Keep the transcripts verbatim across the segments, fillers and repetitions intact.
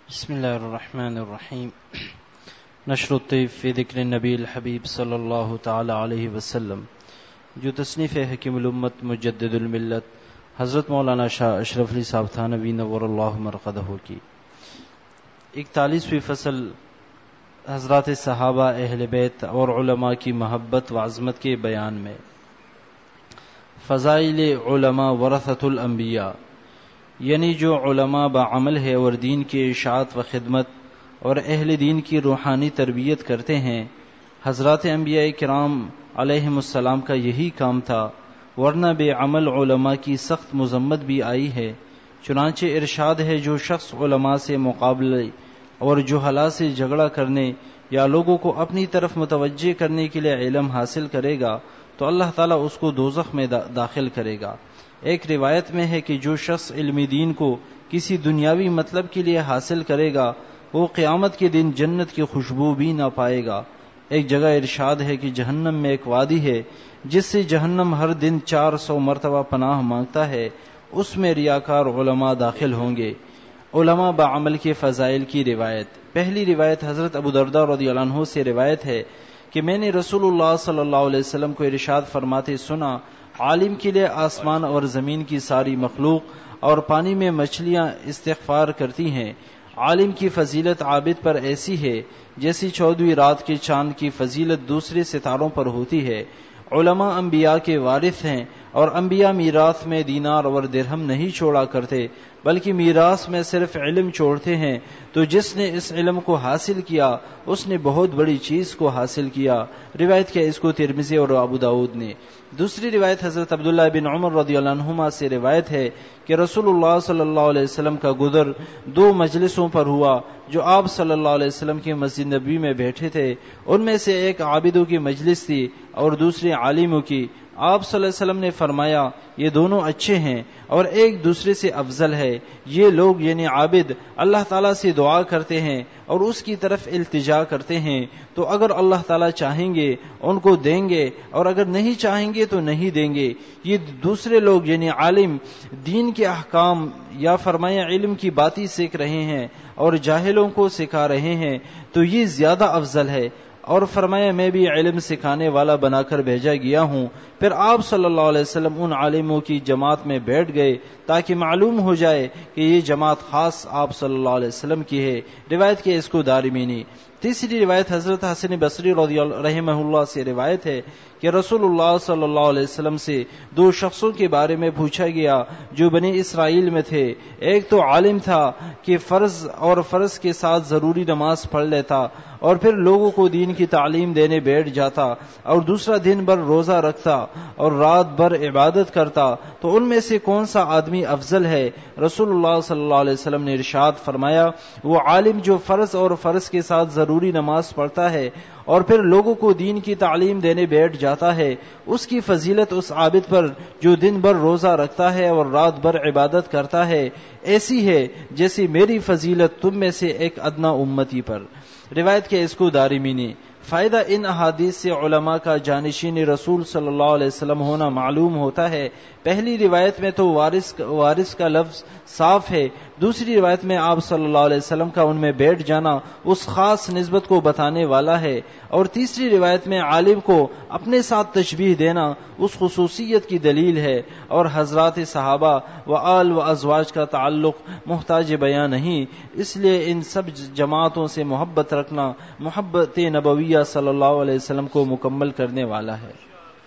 بسم اللہ الرحمن الرحیم نشر الطیب فی ذکر النبی الحبیب صلی اللہ تعالی علیہ وسلم، جو تصنیف حکیم الامت مجدد الملت حضرت مولانا شاہ اشرف علی صاحب تھانوی نور اللہ مرقدہ کی اکتالیسویں فصل حضرات صحابہ اہل بیت اور علماء کی محبت و عظمت کے بیان میں۔ فضائل علماء ورثۃ الانبیاء، یعنی جو علماء بعمل ہے اور دین کی اشاعت و خدمت اور اہل دین کی روحانی تربیت کرتے ہیں۔ حضرات انبیاء کرام علیہم السلام کا یہی کام تھا، ورنہ بے عمل علماء کی سخت مذمت بھی آئی ہے۔ چنانچہ ارشاد ہے، جو شخص علماء سے مقابلے اور جہلاء سے جھگڑا کرنے یا لوگوں کو اپنی طرف متوجہ کرنے کے لیے علم حاصل کرے گا تو اللہ تعالیٰ اس کو دوزخ میں داخل کرے گا۔ ایک روایت میں ہے کہ جو شخص علم دین کو کسی دنیاوی مطلب کے لیے حاصل کرے گا وہ قیامت کے دن جنت کی خوشبو بھی نہ پائے گا۔ ایک جگہ ارشاد ہے کہ جہنم میں ایک وادی ہے جس سے جہنم ہر دن چار سو مرتبہ پناہ مانگتا ہے، اس میں ریاکار علماء داخل ہوں گے۔ علماء بعمل کے فضائل کی روایت۔ پہلی روایت حضرت ابو درداء رضی اللہ عنہ سے روایت ہے کہ میں نے رسول اللہ صلی اللہ علیہ وسلم کو ارشاد فرماتے سنا، عالم کے لیے آسمان اور زمین کی ساری مخلوق اور پانی میں مچھلیاں استغفار کرتی ہیں۔ عالم کی فضیلت عابد پر ایسی ہے جیسی چودہویں رات کے چاند کی فضیلت دوسرے ستاروں پر ہوتی ہے۔ علماء انبیاء کے وارث ہیں اور انبیاء میراث میں دینار اور درہم نہیں چھوڑا کرتے بلکہ میراث میں صرف علم چھوڑتے ہیں، تو جس نے اس علم کو حاصل کیا اس نے بہت بڑی چیز کو حاصل کیا۔ روایت کیا اس کو ترمذی اور ابو داؤد نے۔ دوسری روایت حضرت عبداللہ بن عمر رضی اللہ عنہما سے روایت ہے کہ رسول اللہ صلی اللہ علیہ وسلم کا گزر دو مجلسوں پر ہوا جو آپ صلی اللہ علیہ وسلم کی مسجد نبی میں بیٹھے تھے۔ ان میں سے ایک عابدوں کی مجلس تھی اور دوسری عالموں کی۔ آپ صلی اللہ علیہ وسلم نے فرمایا، یہ دونوں اچھے ہیں اور ایک دوسرے سے افضل ہے۔ یہ لوگ یعنی عابد اللہ تعالیٰ سے دعا کرتے ہیں اور اس کی طرف التجا کرتے ہیں، تو اگر اللہ تعالیٰ چاہیں گے ان کو دیں گے اور اگر نہیں چاہیں گے تو نہیں دیں گے۔ یہ دوسرے لوگ یعنی عالم دین کے احکام یا فرمایا علم کی باتیں سیکھ رہے ہیں اور جاہلوں کو سکھا رہے ہیں تو یہ زیادہ افضل ہے، اور فرمایا میں بھی علم سکھانے والا بنا کر بھیجا گیا ہوں۔ پھر آپ صلی اللہ علیہ وسلم ان عالموں کی جماعت میں بیٹھ گئے تاکہ معلوم ہو جائے کہ یہ جماعت خاص آپ صلی اللہ علیہ وسلم کی ہے۔ روایت کی اس کو دارمی نے۔ تیسری روایت حضرت حسن بصری رضی اللہ رحمہ اللہ سے روایت ہے کہ رسول اللہ صلی اللہ علیہ وسلم سے دو شخصوں کے بارے میں پوچھا گیا جو بنی اسرائیل میں تھے۔ ایک تو عالم تھا کہ فرض اور فرض کے ساتھ ضروری نماز پڑھ لیتا اور پھر لوگوں کو دین کی تعلیم دینے بیٹھ جاتا، اور دوسرا دن بھر روزہ رکھتا اور رات بھر عبادت کرتا، تو ان میں سے کون سا آدمی افضل ہے؟ رسول اللہ صلی اللہ علیہ وسلم نے ارشاد فرمایا، وہ عالم جو فرض اور فرض کے ساتھ ضروری نماز پڑھتا ہے اور پھر لوگوں کو دین کی تعلیم دینے بیٹھ جاتا ہے، اس کی فضیلت اس عابد پر جو دن بھر روزہ رکھتا ہے اور رات بھر عبادت کرتا ہے ایسی ہے جیسی میری فضیلت تم میں سے ایک ادنا امتی پر۔ روایت کے اس کو دارمی نے۔ فائدہ ان احادیث سے علماء کا جانشین رسول صلی اللہ علیہ وسلم ہونا معلوم ہوتا ہے۔ پہلی روایت میں تو وارث وارث کا لفظ صاف ہے، دوسری روایت میں آپ صلی اللہ علیہ وسلم کا ان میں بیٹھ جانا اس خاص نسبت کو بتانے والا ہے، اور تیسری روایت میں عالم کو اپنے ساتھ تشبیہ دینا اس خصوصیت کی دلیل ہے، اور حضرات صحابہ و آل و ازواج کا تعلق محتاج بیان نہیں، اس لیے ان سب جماعتوں سے محبت رکھنا محبت نبویہ صلی اللہ علیہ وسلم کو مکمل کرنے والا ہے۔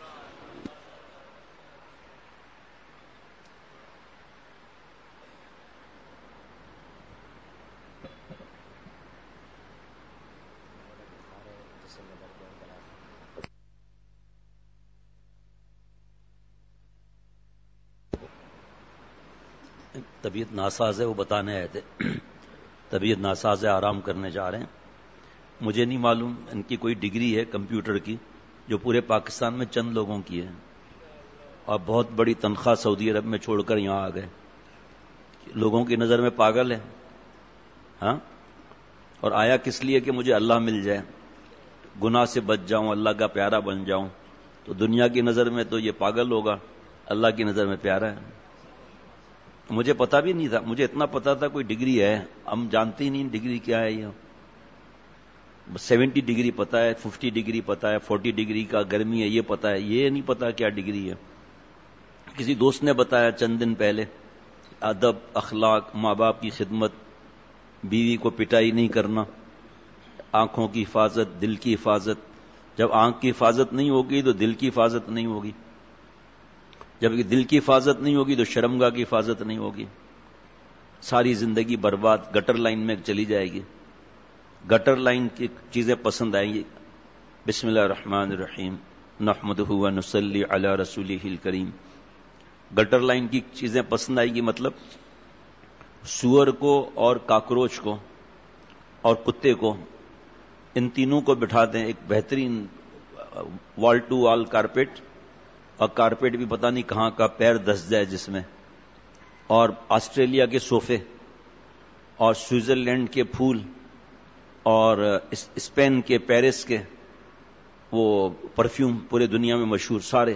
طبیعت ناساز ہے، وہ بتانے آئے تھے طبیعت ناساز ہے، آرام کرنے جا رہے ہیں۔ مجھے نہیں معلوم ان کی کوئی ڈگری ہے کمپیوٹر کی جو پورے پاکستان میں چند لوگوں کی ہے، اور بہت بڑی تنخواہ سعودی عرب میں چھوڑ کر یہاں آ گئے۔ لوگوں کی نظر میں پاگل ہے، ہاں، اور آیا کس لیے کہ مجھے اللہ مل جائے، گناہ سے بچ جاؤں، اللہ کا پیارا بن جاؤں۔ تو دنیا کی نظر میں تو یہ پاگل ہوگا، اللہ کی نظر میں پیارا ہے۔ مجھے پتا بھی نہیں تھا. مجھے اتنا پتا تھا کوئی ڈگری ہے, ہم جانتے ہی نہیں ڈگری کیا ہے. یہ سیونٹی ڈگری پتا ہے, ففٹی ڈگری پتا ہے, فورٹی ڈگری کا گرمی ہے یہ پتا ہے, یہ نہیں پتا کیا ڈگری ہے. کسی دوست نے بتایا چند دن پہلے, ادب, اخلاق, ماں باپ کی خدمت, بیوی کو پٹائی نہیں کرنا, آنکھوں کی حفاظت, دل کی حفاظت. جب آنکھ کی حفاظت نہیں ہوگی تو دل کی حفاظت نہیں ہوگی, جب دل کی حفاظت نہیں ہوگی تو شرمگاہ کی حفاظت نہیں ہوگی. ساری زندگی برباد گٹر لائن میں چلی جائے گی. گٹر لائن کی چیزیں پسند آئیں گی. بسم اللہ الرحمن الرحیم نحمدہ و نصلی علی رسولہ الکریم. گٹر لائن کی چیزیں پسند آئیں گی مطلب سور کو اور کاکروچ کو اور کتے کو, ان تینوں کو بٹھا دیں ایک بہترین وال ٹو وال کارپیٹ, اور کارپیٹ بھی پتہ نہیں کہاں کا پیر دس جائے جس میں, اور آسٹریلیا کے صوفے اور سوئٹزرلینڈ کے پھول اور اسپین کے پیرس کے وہ پرفیوم پورے دنیا میں مشہور سارے.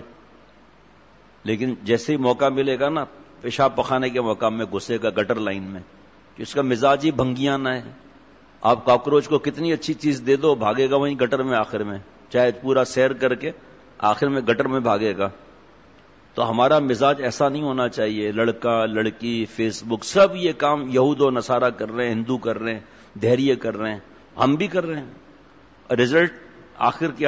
لیکن جیسے ہی موقع ملے گا نا پیشاب پخانے کے موقع میں گھسے گا گٹر لائن میں, کہ اس کا مزاج ہی بھنگیانہ ہے. آپ کاکروچ کو کتنی اچھی چیز دے دو بھاگے گا وہیں گٹر میں آخر میں, چاہے پورا سیر کر کے آخر میں گٹر میں بھاگے گا. تو ہمارا مزاج ایسا نہیں ہونا چاہیے. لڑکا لڑکی فیس بک سب یہ کام یہود و نصارہ کر رہے ہیں, ہندو کر رہے ہیں, دہریے کر رہے ہیں, ہم بھی کر رہے ہیں. رزلٹ آخر کیا,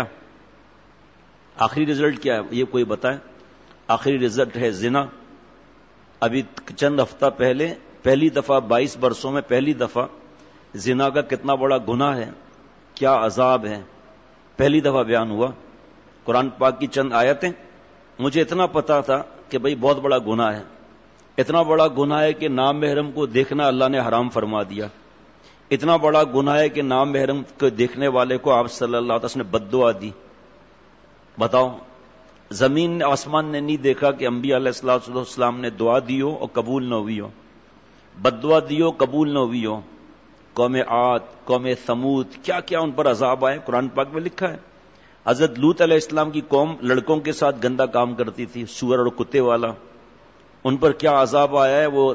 آخری رزلٹ کیا ہے یہ کوئی بتائے؟ آخری رزلٹ ہے زنا. ابھی چند ہفتہ پہلے پہلی دفعہ بائیس برسوں میں پہلی دفعہ زنا کا کتنا بڑا گناہ ہے, کیا عذاب ہے, پہلی دفعہ بیان ہوا. قرآن پاک کی چند آیتیں. مجھے اتنا پتا تھا کہ بھئی بہت بڑا گناہ ہے, اتنا بڑا گناہ ہے کہ نام محرم کو دیکھنا اللہ نے حرام فرما دیا. اتنا بڑا گناہ ہے کہ نام محرم کو دیکھنے والے کو آپ صلی اللہ علیہ وسلم نے بد دعا دی. بتاؤ, زمین آسمان نے نہیں دیکھا کہ انبیاء علیہ الصلوۃ والسلام نے دعا دی ہو اور قبول نہ ہوئی ہو, بد دعا دی ہو قبول نہ ہوئی ہو. قوم عاد, قوم ثمود, کیا کیا ان پر عذاب آئے قرآن پاک میں لکھا ہے. حضرت لوط علیہ السلام کی قوم لڑکوں کے ساتھ گندا کام کرتی تھی, سور اور کتے والا, ان پر کیا عذاب آیا ہے. وہ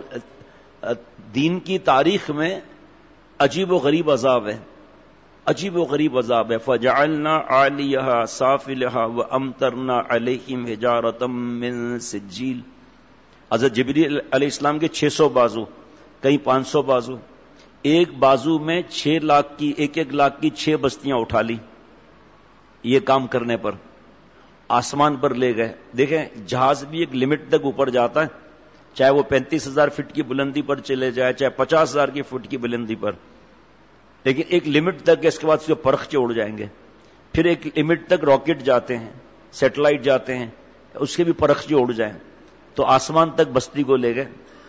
دین کی تاریخ میں عجیب و غریب عذاب ہے, عجیب و غریب عذاب ہے. فجعلنا عالیہا سافلہا وامطرنا علیہم حجارۃ من سجیل. حضرت جبریل علیہ السلام کے چھ سو بازو, کہیں پانچ سو بازو, ایک بازو میں چھ لاکھ کی ایک ایک لاکھ کی چھ بستیاں اٹھا لی یہ کام کرنے پر, آسمان پر لے گئے. دیکھیں جہاز بھی ایک لمٹ تک اوپر جاتا ہے, چاہے وہ پینتیس ہزار فٹ کی بلندی پر چلے جائے, چاہے پچاس ہزار کی فٹ کی بلندی پر, لیکن ایک لمٹ تک اس کے بعد اس کے پرخ سے اڑ جائیں گے. پھر ایک لمٹ تک راکٹ جاتے ہیں, سیٹلائٹ جاتے ہیں, اس کے بھی پرخ سے اڑ جائیں. تو آسمان تک بستی کو لے گئے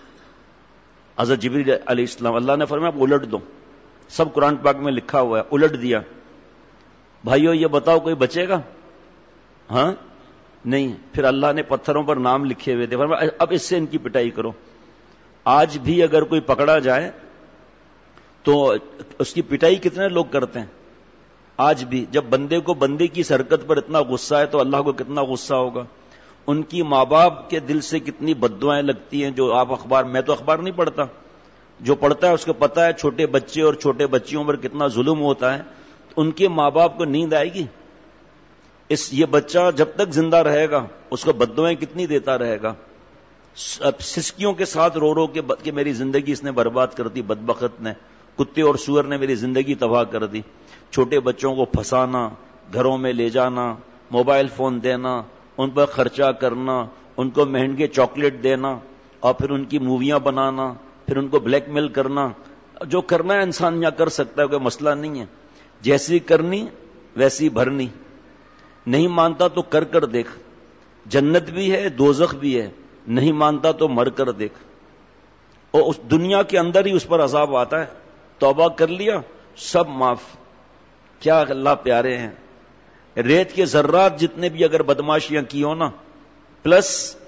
حضرت جبریل علیہ السلام. اللہ نے فرمایا آپ الٹ دو, سب قرآن پاک میں لکھا ہوا ہے, الٹ دیا. بھائیو یہ بتاؤ کوئی بچے گا؟ ہاں نہیں. پھر اللہ نے پتھروں پر نام لکھے ہوئے تھے, فرمایا اب اس سے ان کی پٹائی کرو. آج بھی اگر کوئی پکڑا جائے تو اس کی پٹائی کتنے لوگ کرتے ہیں آج بھی. جب بندے کو بندے کی حرکت پر اتنا غصہ ہے تو اللہ کو کتنا غصہ ہوگا. ان کی ماں باپ کے دل سے کتنی بددعائیں لگتی ہیں. جو آپ اخبار, میں تو اخبار نہیں پڑھتا, جو پڑھتا ہے اس کو پتا ہے چھوٹے بچے اور چھوٹے بچیوں پر کتنا ظلم ہوتا ہے. ان کے ماں باپ کو نیند آئے گی؟ اس یہ بچہ جب تک زندہ رہے گا اس کو بددعائیں کتنی دیتا رہے گا. سسکیوں کے ساتھ رو رو کے کہ میری زندگی اس نے برباد کر دی, بدبخت نے, کتے اور سور نے میری زندگی تباہ کر دی. چھوٹے بچوں کو پھنسانا, گھروں میں لے جانا, موبائل فون دینا, ان پر خرچہ کرنا, ان کو مہنگے چاکلیٹ دینا, اور پھر ان کی موویاں بنانا, پھر ان کو بلیک میل کرنا. جو کرنا ہے انسان یہاں کر سکتا ہے, کوئی مسئلہ نہیں ہے. جیسی کرنی ویسی بھرنی. نہیں مانتا تو کر کر دیکھ, جنت بھی ہے دوزخ بھی ہے. نہیں مانتا تو مر کر دیکھ. اور اس دنیا کے اندر ہی اس پر عذاب آتا ہے. توبہ کر لیا سب معاف. کیا اللہ پیارے ہیں. ریت کے ذرات جتنے بھی اگر بدماشیاں کی ہوں نا, پلس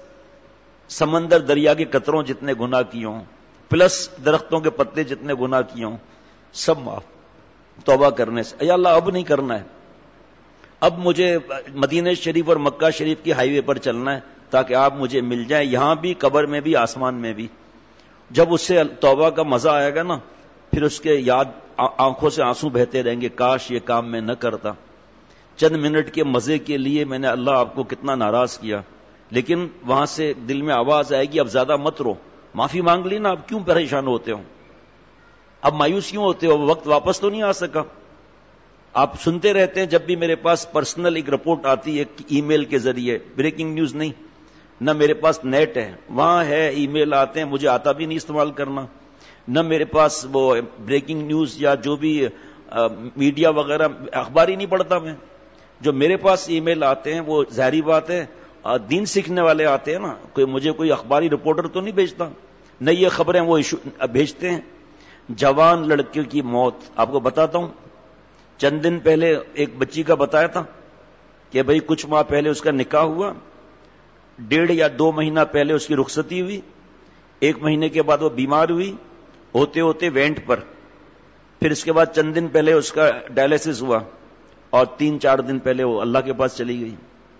سمندر دریا کے قطروں جتنے گناہ کی ہوں, پلس درختوں کے پتے جتنے گناہ کی ہوں, سب معاف توبہ کرنے سے. یا اللہ اب نہیں کرنا ہے, اب مجھے مدینہ شریف اور مکہ شریف کی ہائی وے پر چلنا ہے تاکہ آپ مجھے مل جائیں, یہاں بھی, قبر میں بھی, آسمان میں بھی. جب اس سے توبہ کا مزہ آئے گا نا، پھر اس کے یاد آنکھوں سے آنسو بہتے رہیں گے، کاش یہ کام میں نہ کرتا، چند منٹ کے مزے کے لیے میں نے اللہ آپ کو کتنا ناراض کیا. لیکن وہاں سے دل میں آواز آئے گی اب زیادہ مت رو، معافی مانگ لی نا، اب کیوں پریشان ہوتے ہو، اب مایوس کیوں ہوتے ہو، وقت واپس تو نہیں آ سکا. آپ سنتے رہتے ہیں، جب بھی میرے پاس پرسنل ایک رپورٹ آتی ہے ای میل کے ذریعے، بریکنگ نیوز نہیں، نہ میرے پاس نیٹ ہے، وہاں ہے ای میل آتے ہیں، مجھے آتا بھی نہیں استعمال کرنا، نہ میرے پاس وہ بریکنگ نیوز یا جو بھی میڈیا وغیرہ، اخبار ہی نہیں پڑھتا میں. جو میرے پاس ای میل آتے ہیں وہ ظاہری بات ہے دین سیکھنے والے آتے ہیں نا، کوئی مجھے کوئی اخباری رپورٹر تو نہیں بھیجتا، نہ یہ خبریں وہ بھیجتے ہیں. جوان لڑکے کی موت، آپ کو بتاتا ہوں، چند دن پہلے ایک بچی کا بتایا تھا کہ بھئی کچھ ماہ پہلے اس کا نکاح ہوا، ڈیڑھ یا دو مہینہ پہلے اس کی رخصتی ہوئی، ایک مہینے کے بعد وہ بیمار ہوئی، ہوتے ہوتے وینٹ پر، پھر اس کے بعد چند دن پہلے اس کا ڈائلسس ہوا، اور تین چار دن پہلے وہ اللہ کے پاس چلی گئی.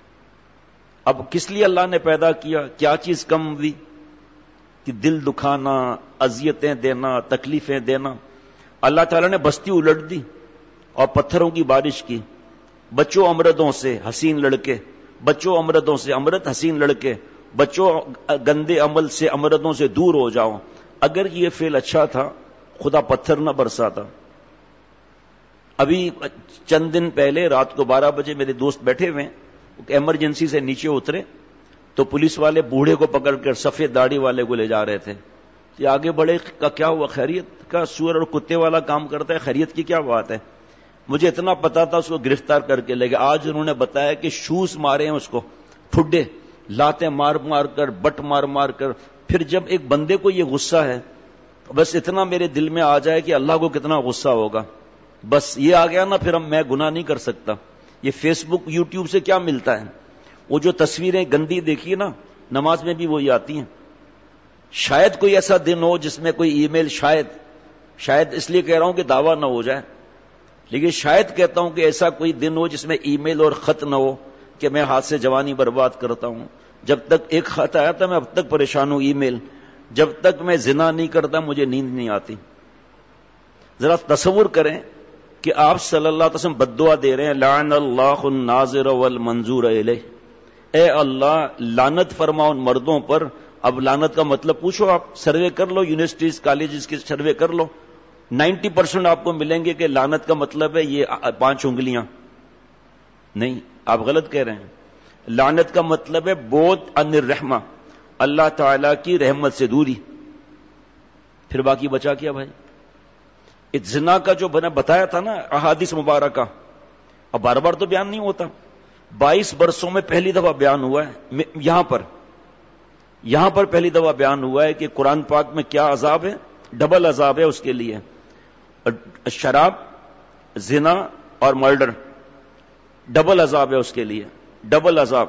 اب کس لیے اللہ نے پیدا کیا؟ کیا چیز کم ہوئی کہ دل دکھانا، اذیتیں دینا، تکلیفیں دینا. اللہ تعالیٰ نے بستی الٹ دی اور پتھروں کی بارش کی. بچوں امردوں سے حسین لڑکے، بچوں امردوں سے امرد حسین لڑکے، بچوں گندے عمل سے امردوں سے دور ہو جاؤ. اگر یہ فعل اچھا تھا خدا پتھر نہ برساتا. ابھی چند دن پہلے رات کو بارہ بجے میرے دوست بیٹھے ہوئے، ایمرجنسی سے نیچے اترے تو پولیس والے بوڑھے کو پکڑ کر سفید داڑھی والے کو لے جا رہے تھے. یہ آگے بڑھے کا کیا ہوا، خیریت کا سور اور کتے والا کام کرتا ہے، خیریت کی کیا بات ہے. مجھے اتنا پتا تھا اس کو گرفتار کر کے لے گئے. آج انہوں نے بتایا کہ شوز مارے ہیں اس کو، ٹھڈے لاتے مار مار کر، بٹ مار مار کر. پھر جب ایک بندے کو یہ غصہ ہے، بس اتنا میرے دل میں آ جائے کہ اللہ کو کتنا غصہ ہوگا، بس یہ آ گیا نا، پھر ہم میں گناہ نہیں کر سکتا. یہ فیس بک یوٹیوب سے کیا ملتا ہے، وہ جو تصویریں گندی دیکھی نا، نماز میں بھی وہی آتی ہیں. شاید کوئی ایسا دن ہو جس میں کوئی ای میل، شاید شاید اس لیے کہہ رہا ہوں کہ دعویٰ نہ ہو جائے، لیکن شاید کہتا ہوں کہ ایسا کوئی دن ہو جس میں ای میل اور خط نہ ہو کہ میں ہاتھ سے جوانی برباد کرتا ہوں. جب تک ایک خط آیا تھا میں اب تک پریشان ہوں، ای میل. جب تک میں زنا نہیں کرتا مجھے نیند نہیں آتی. ذرا تصور کریں کہ آپ صلی اللہ علیہ وسلم بد دعا دے رہے ہیں، لعن اللہ الناظر والمنظور الیہ، اے اللہ لعنت فرما ان مردوں پر. اب لعنت کا مطلب پوچھو، آپ سروے کر لو، یونیورسٹیز کالجز کے سروے کر لو، نائنٹی پرسینٹ آپ کو ملیں گے کہ لعنت کا مطلب ہے یہ پانچ انگلیاں. نہیں، آپ غلط کہہ رہے ہیں. لعنت کا مطلب ہے بعد عن الرحمہ، اللہ تعالی کی رحمت سے دوری. پھر باقی بچا کیا بھائی؟ زنا کا جو بنا بتایا تھا نا احادیث مبارکہ، اب بار بار تو بیان نہیں ہوتا، بائیس برسوں میں پہلی دفعہ بیان ہوا ہے. یہاں پر یہاں پر پہلی دفعہ بیان ہوا ہے کہ قرآن پاک میں کیا عذاب ہے، ڈبل عذاب ہے اس کے لیے. شراب، زنا اور مرڈر، ڈبل عذاب ہے اس کے لیے، ڈبل عذاب.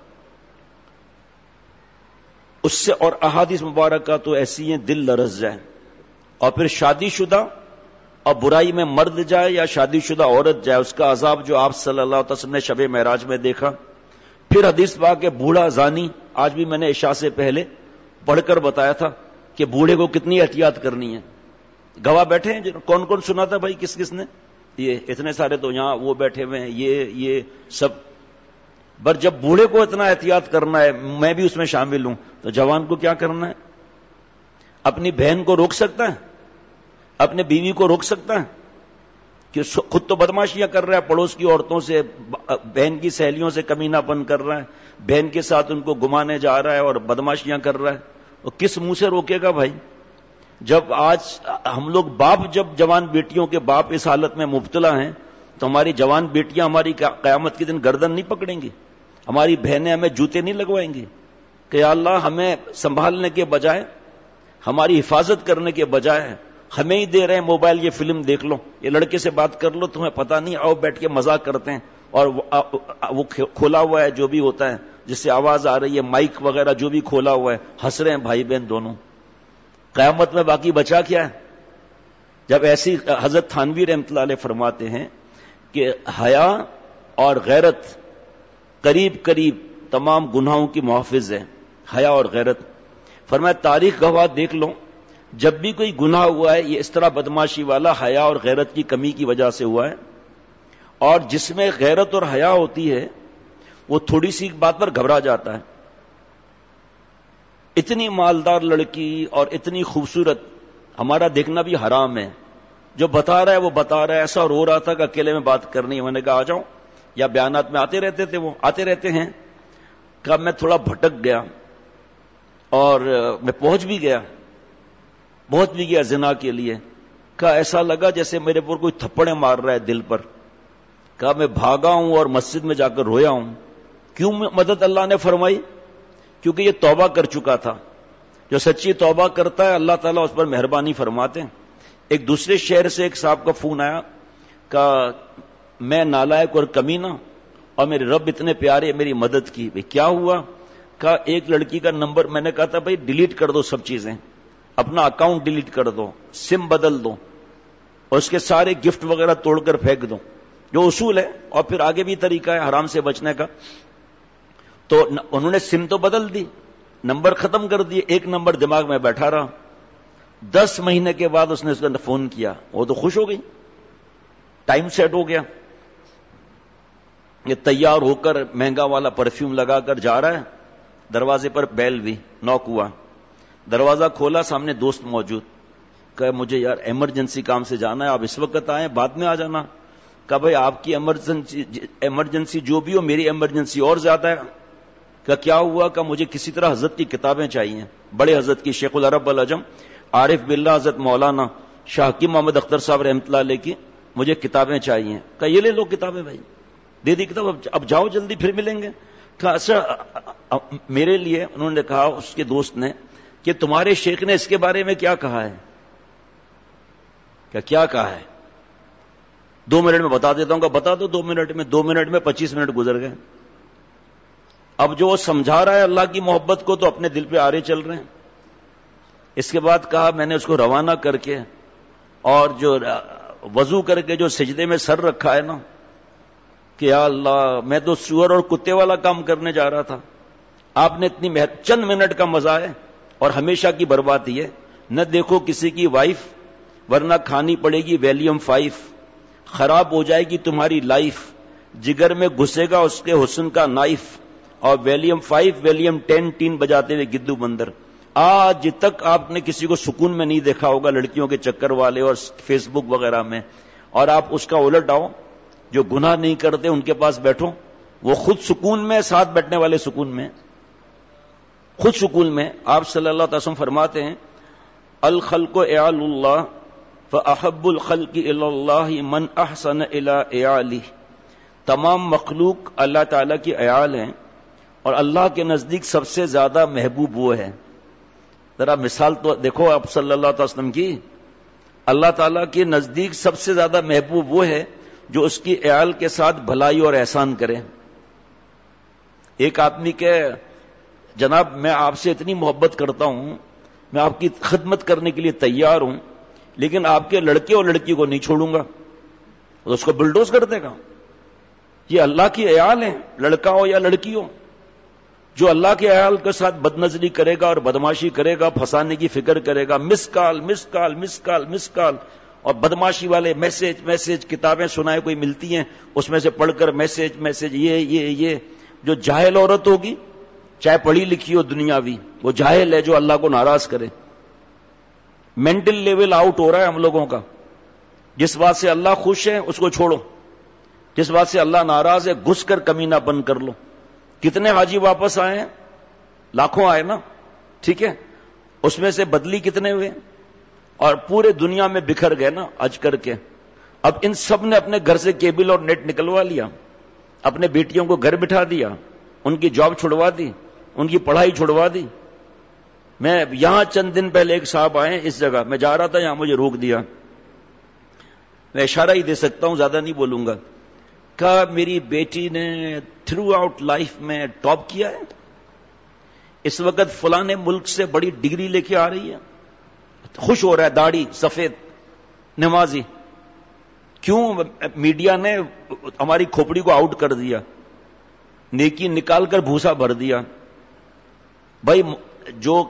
اس سے اور احادیث مبارکہ تو ایسی ہیں دل لرز جائے. اور پھر شادی شدہ اور برائی میں مرد جائے یا شادی شدہ عورت جائے، اس کا عذاب جو آپ صلی اللہ علیہ وسلم نے شب معراج میں دیکھا. پھر حدیث پاک کہ بوڑھا زانی، آج بھی میں نے عشاء سے پہلے پڑھ کر بتایا تھا کہ بوڑھے کو کتنی احتیاط کرنی ہے. گواہ بیٹھے ہیں، کون کون سنا تھا بھائی، کس کس نے؟ یہ اتنے سارے تو یہاں وہ بیٹھے ہوئے ہیں، یہ یہ سب. پر جب بوڑھے کو اتنا احتیاط کرنا ہے، میں بھی اس میں شامل ہوں، تو جوان کو کیا کرنا ہے؟ اپنی بہن کو روک سکتا ہے؟ اپنے بیوی کو روک سکتا ہے کہ خود تو بدماشیاں کر رہا ہے، پڑوس کی عورتوں سے، بہن کی سہیلیوں سے کمینہ پن کر رہا ہے، بہن کے ساتھ ان کو گمانے جا رہا ہے اور بدماشیاں کر رہا ہے، اور کس منہ سے روکے گا بھائی؟ جب آج ہم لوگ باپ، جب جوان بیٹیوں کے باپ اس حالت میں مبتلا ہیں، تو ہماری جوان بیٹیاں ہماری قیامت کے دن گردن نہیں پکڑیں گی، ہماری بہنیں ہمیں جوتے نہیں لگوائیں گی کہ یا اللہ ہمیں سنبھالنے کے بجائے، ہماری حفاظت کرنے کے بجائے ہمیں ہی دے رہے ہیں موبائل، یہ فلم دیکھ لو، یہ لڑکے سے بات کر لو، تمہیں پتہ نہیں، آؤ بیٹھ کے مزاق کرتے ہیں. اور وہ کھولا ہوا ہے جو بھی ہوتا ہے جس سے آواز آ رہی ہے، مائک وغیرہ جو بھی کھولا ہوا ہے، ہنس رہے ہیں بھائی بہن دونوں. قیامت میں باقی بچا کیا ہے؟ جب ایسی حضرت تھانوی رحمۃ اللہ علیہ فرماتے ہیں کہ حیا اور غیرت قریب قریب تمام گناہوں کی محافظ ہے، حیا اور غیرت. فرمایا تاریخ گواہ دیکھ لو جب بھی کوئی گناہ ہوا ہے یہ اس طرح بدماشی والا حیا اور غیرت کی کمی کی وجہ سے ہوا ہے، اور جس میں غیرت اور حیا ہوتی ہے وہ تھوڑی سی بات پر گھبرا جاتا ہے. اتنی مالدار لڑکی اور اتنی خوبصورت، ہمارا دیکھنا بھی حرام ہے. جو بتا رہا ہے وہ بتا رہا ہے، ایسا رو رہا تھا کہ اکیلے میں بات کرنی ہے. میں نے کہا آ جاؤ، یا بیانات میں آتے رہتے تھے، وہ آتے رہتے ہیں. کہا میں تھوڑا بھٹک گیا اور میں پہنچ بھی گیا پہنچ بھی گیا زنا کے لیے. کہا ایسا لگا جیسے میرے پر کوئی تھپڑے مار رہا ہے دل پر. کہا میں بھاگا ہوں اور مسجد میں جا کر رویا ہوں. کیوں مدد اللہ نے فرمائی؟ کیونکہ یہ توبہ کر چکا تھا. جو سچی توبہ کرتا ہے اللہ تعالیٰ اس پر مہربانی فرماتے ہیں. ایک دوسرے شہر سے ایک صاحب کا فون آیا، کہا میں نالائق اور کمینہ اور میرے رب اتنے پیارے، میری مدد کی. بھئی کیا ہوا؟ کہا ایک لڑکی کا نمبر، میں نے کہا تھا بھائی ڈیلیٹ کر دو سب چیزیں، اپنا اکاؤنٹ ڈیلیٹ کر دو، سم بدل دو اور اس کے سارے گفٹ وغیرہ توڑ کر پھینک دو، جو اصول ہے. اور پھر آگے بھی طریقہ ہے حرام سے بچنے کا. تو انہوں نے سم تو بدل دی، نمبر ختم کر دیے، ایک نمبر دماغ میں بیٹھا رہا. دس مہینے کے بعد اس نے اس کو فون کیا، وہ تو خوش ہو گئی، ٹائم سیٹ ہو گیا. یہ تیار ہو کر مہنگا والا پرفیوم لگا کر جا رہا ہے، دروازے پر بیل بھی نوک ہوا. دروازہ کھولا، سامنے دوست موجود. کہ مجھے یار ایمرجنسی کام سے جانا ہے، آپ اس وقت آئیں، بعد میں آ جانا. کہا بھائی آپ کی ایمرجنسی ایمرجنسی جو بھی ہو، میری ایمرجنسی اور زیادہ ہے. کہ کیا ہوا؟ کہ مجھے کسی طرح حضرت کی کتابیں چاہیے، بڑے حضرت کی، شیخ العرب والعجم عارف باللہ حضرت مولانا شاہ حکیم محمد اختر صاحب رحمۃ اللہ علیہ کی مجھے کتابیں چاہیے. کہ یہ لے لو کتابیں بھائی، دے دی کتاب، اب جاؤ جلدی پھر ملیں گے. کہا اچھا میرے لیے، انہوں نے کہا اس کے دوست نے، کہ تمہارے شیخ نے اس کے بارے میں کیا کہا ہے؟ کیا کیا کہا ہے؟ دو منٹ میں بتا دیتا ہوں. کہ بتا دو دو منٹ میں. دو منٹ میں پچیس منٹ گزر گئے. اب جو وہ سمجھا رہا ہے اللہ کی محبت کو تو اپنے دل پہ آرے چل رہے ہیں. اس کے بعد کہا میں نے اس کو روانہ کر کے اور جو وضو کر کے جو سجدے میں سر رکھا ہے نا، کہ یا اللہ میں تو سور اور کتے والا کام کرنے جا رہا تھا، آپ نے اتنی محنت، چند منٹ کا مزہ ہے اور ہمیشہ کی بربادی ہے. نہ دیکھو کسی کی وائف ورنہ کھانی پڑے گی ویلیم فائف، خراب ہو جائے گی تمہاری لائف، جگر میں گھسے گا اس کے حسن کا نائف، اور volume five volume ten ten بجاتے ہوئے گدو بندر. آج تک آپ نے کسی کو سکون میں نہیں دیکھا ہوگا لڑکیوں کے چکر والے اور فیس بک وغیرہ میں. اور آپ اس کا الٹ آؤ، جو گناہ نہیں کرتے ان کے پاس بیٹھو، وہ خود سکون میں، ساتھ بیٹھنے والے سکون میں، خود سکون میں. آپ صلی اللہ علیہ وسلم فرماتے ہیں الخلق اعال اللہ فاحب الخلق الی اللہ من احسن الی اعالہ. تمام مخلوق اللہ تعالیٰ کی عیال ہیں اور اللہ کے نزدیک سب سے زیادہ محبوب وہ ہے. ذرا مثال تو دیکھو آپ صلی اللہ علیہ وسلم کی. اللہ تعالیٰ کے نزدیک سب سے زیادہ محبوب وہ ہے جو اس کی عیال کے ساتھ بھلائی اور احسان کرے. ایک آدمی کے جناب میں آپ سے اتنی محبت کرتا ہوں، میں آپ کی خدمت کرنے کے لیے تیار ہوں، لیکن آپ کے لڑکے اور لڑکی کو نہیں چھوڑوں گا، تو اس کو بلڈوز کر دے گا. یہ اللہ کی عیال ہیں، لڑکا ہو یا لڑکی ہو. جو اللہ کے عیال کے ساتھ بدنظری کرے گا اور بدماشی کرے گا، پھنسانے کی فکر کرے گا، مس کال مس کال مس کال مس کال اور بدماشی والے میسج میسج کتابیں سنائے کوئی ملتی ہیں، اس میں سے پڑھ کر میسج میسج یہ یہ یہ جو جاہل عورت ہوگی، چاہے پڑھی لکھی ہو دنیاوی، وہ جاہل ہے جو اللہ کو ناراض کرے. مینٹل لیول آؤٹ ہو رہا ہے ہم لوگوں کا. جس بات سے اللہ خوش ہے اس کو چھوڑو، جس بات سے اللہ ناراض ہے گھس کر کمینہ بند کر لو. کتنے حاجی واپس آئے ہیں؟ لاکھوں آئے نا، ٹھیک ہے، اس میں سے بدلی کتنے ہوئے اور پورے دنیا میں بکھر گئے نا حج کر کے. اب ان سب نے اپنے گھر سے کیبل اور نیٹ نکلوا لیا، اپنے بیٹیوں کو گھر بٹھا دیا، ان کی جاب چھڑوا دی، ان کی پڑھائی چھڑوا دی. میں یہاں چند دن پہلے ایک صاحب آئے اس جگہ، میں جا رہا تھا، یہاں مجھے روک دیا. میں اشارہ ہی دے سکتا ہوں، زیادہ نہیں بولوں گا. کہا میری بیٹی نے تھرو آؤٹ لائف میں ٹاپ کیا ہے، اس وقت فلاں ملک سے بڑی ڈگری لے کے آ رہی ہے، خوش ہو رہا ہے، داڑھی سفید، نمازی. کیوں؟ میڈیا نے ہماری کھوپڑی کو آؤٹ کر دیا، نیکی نکال کر بھوسا بھر دیا. بھائی جو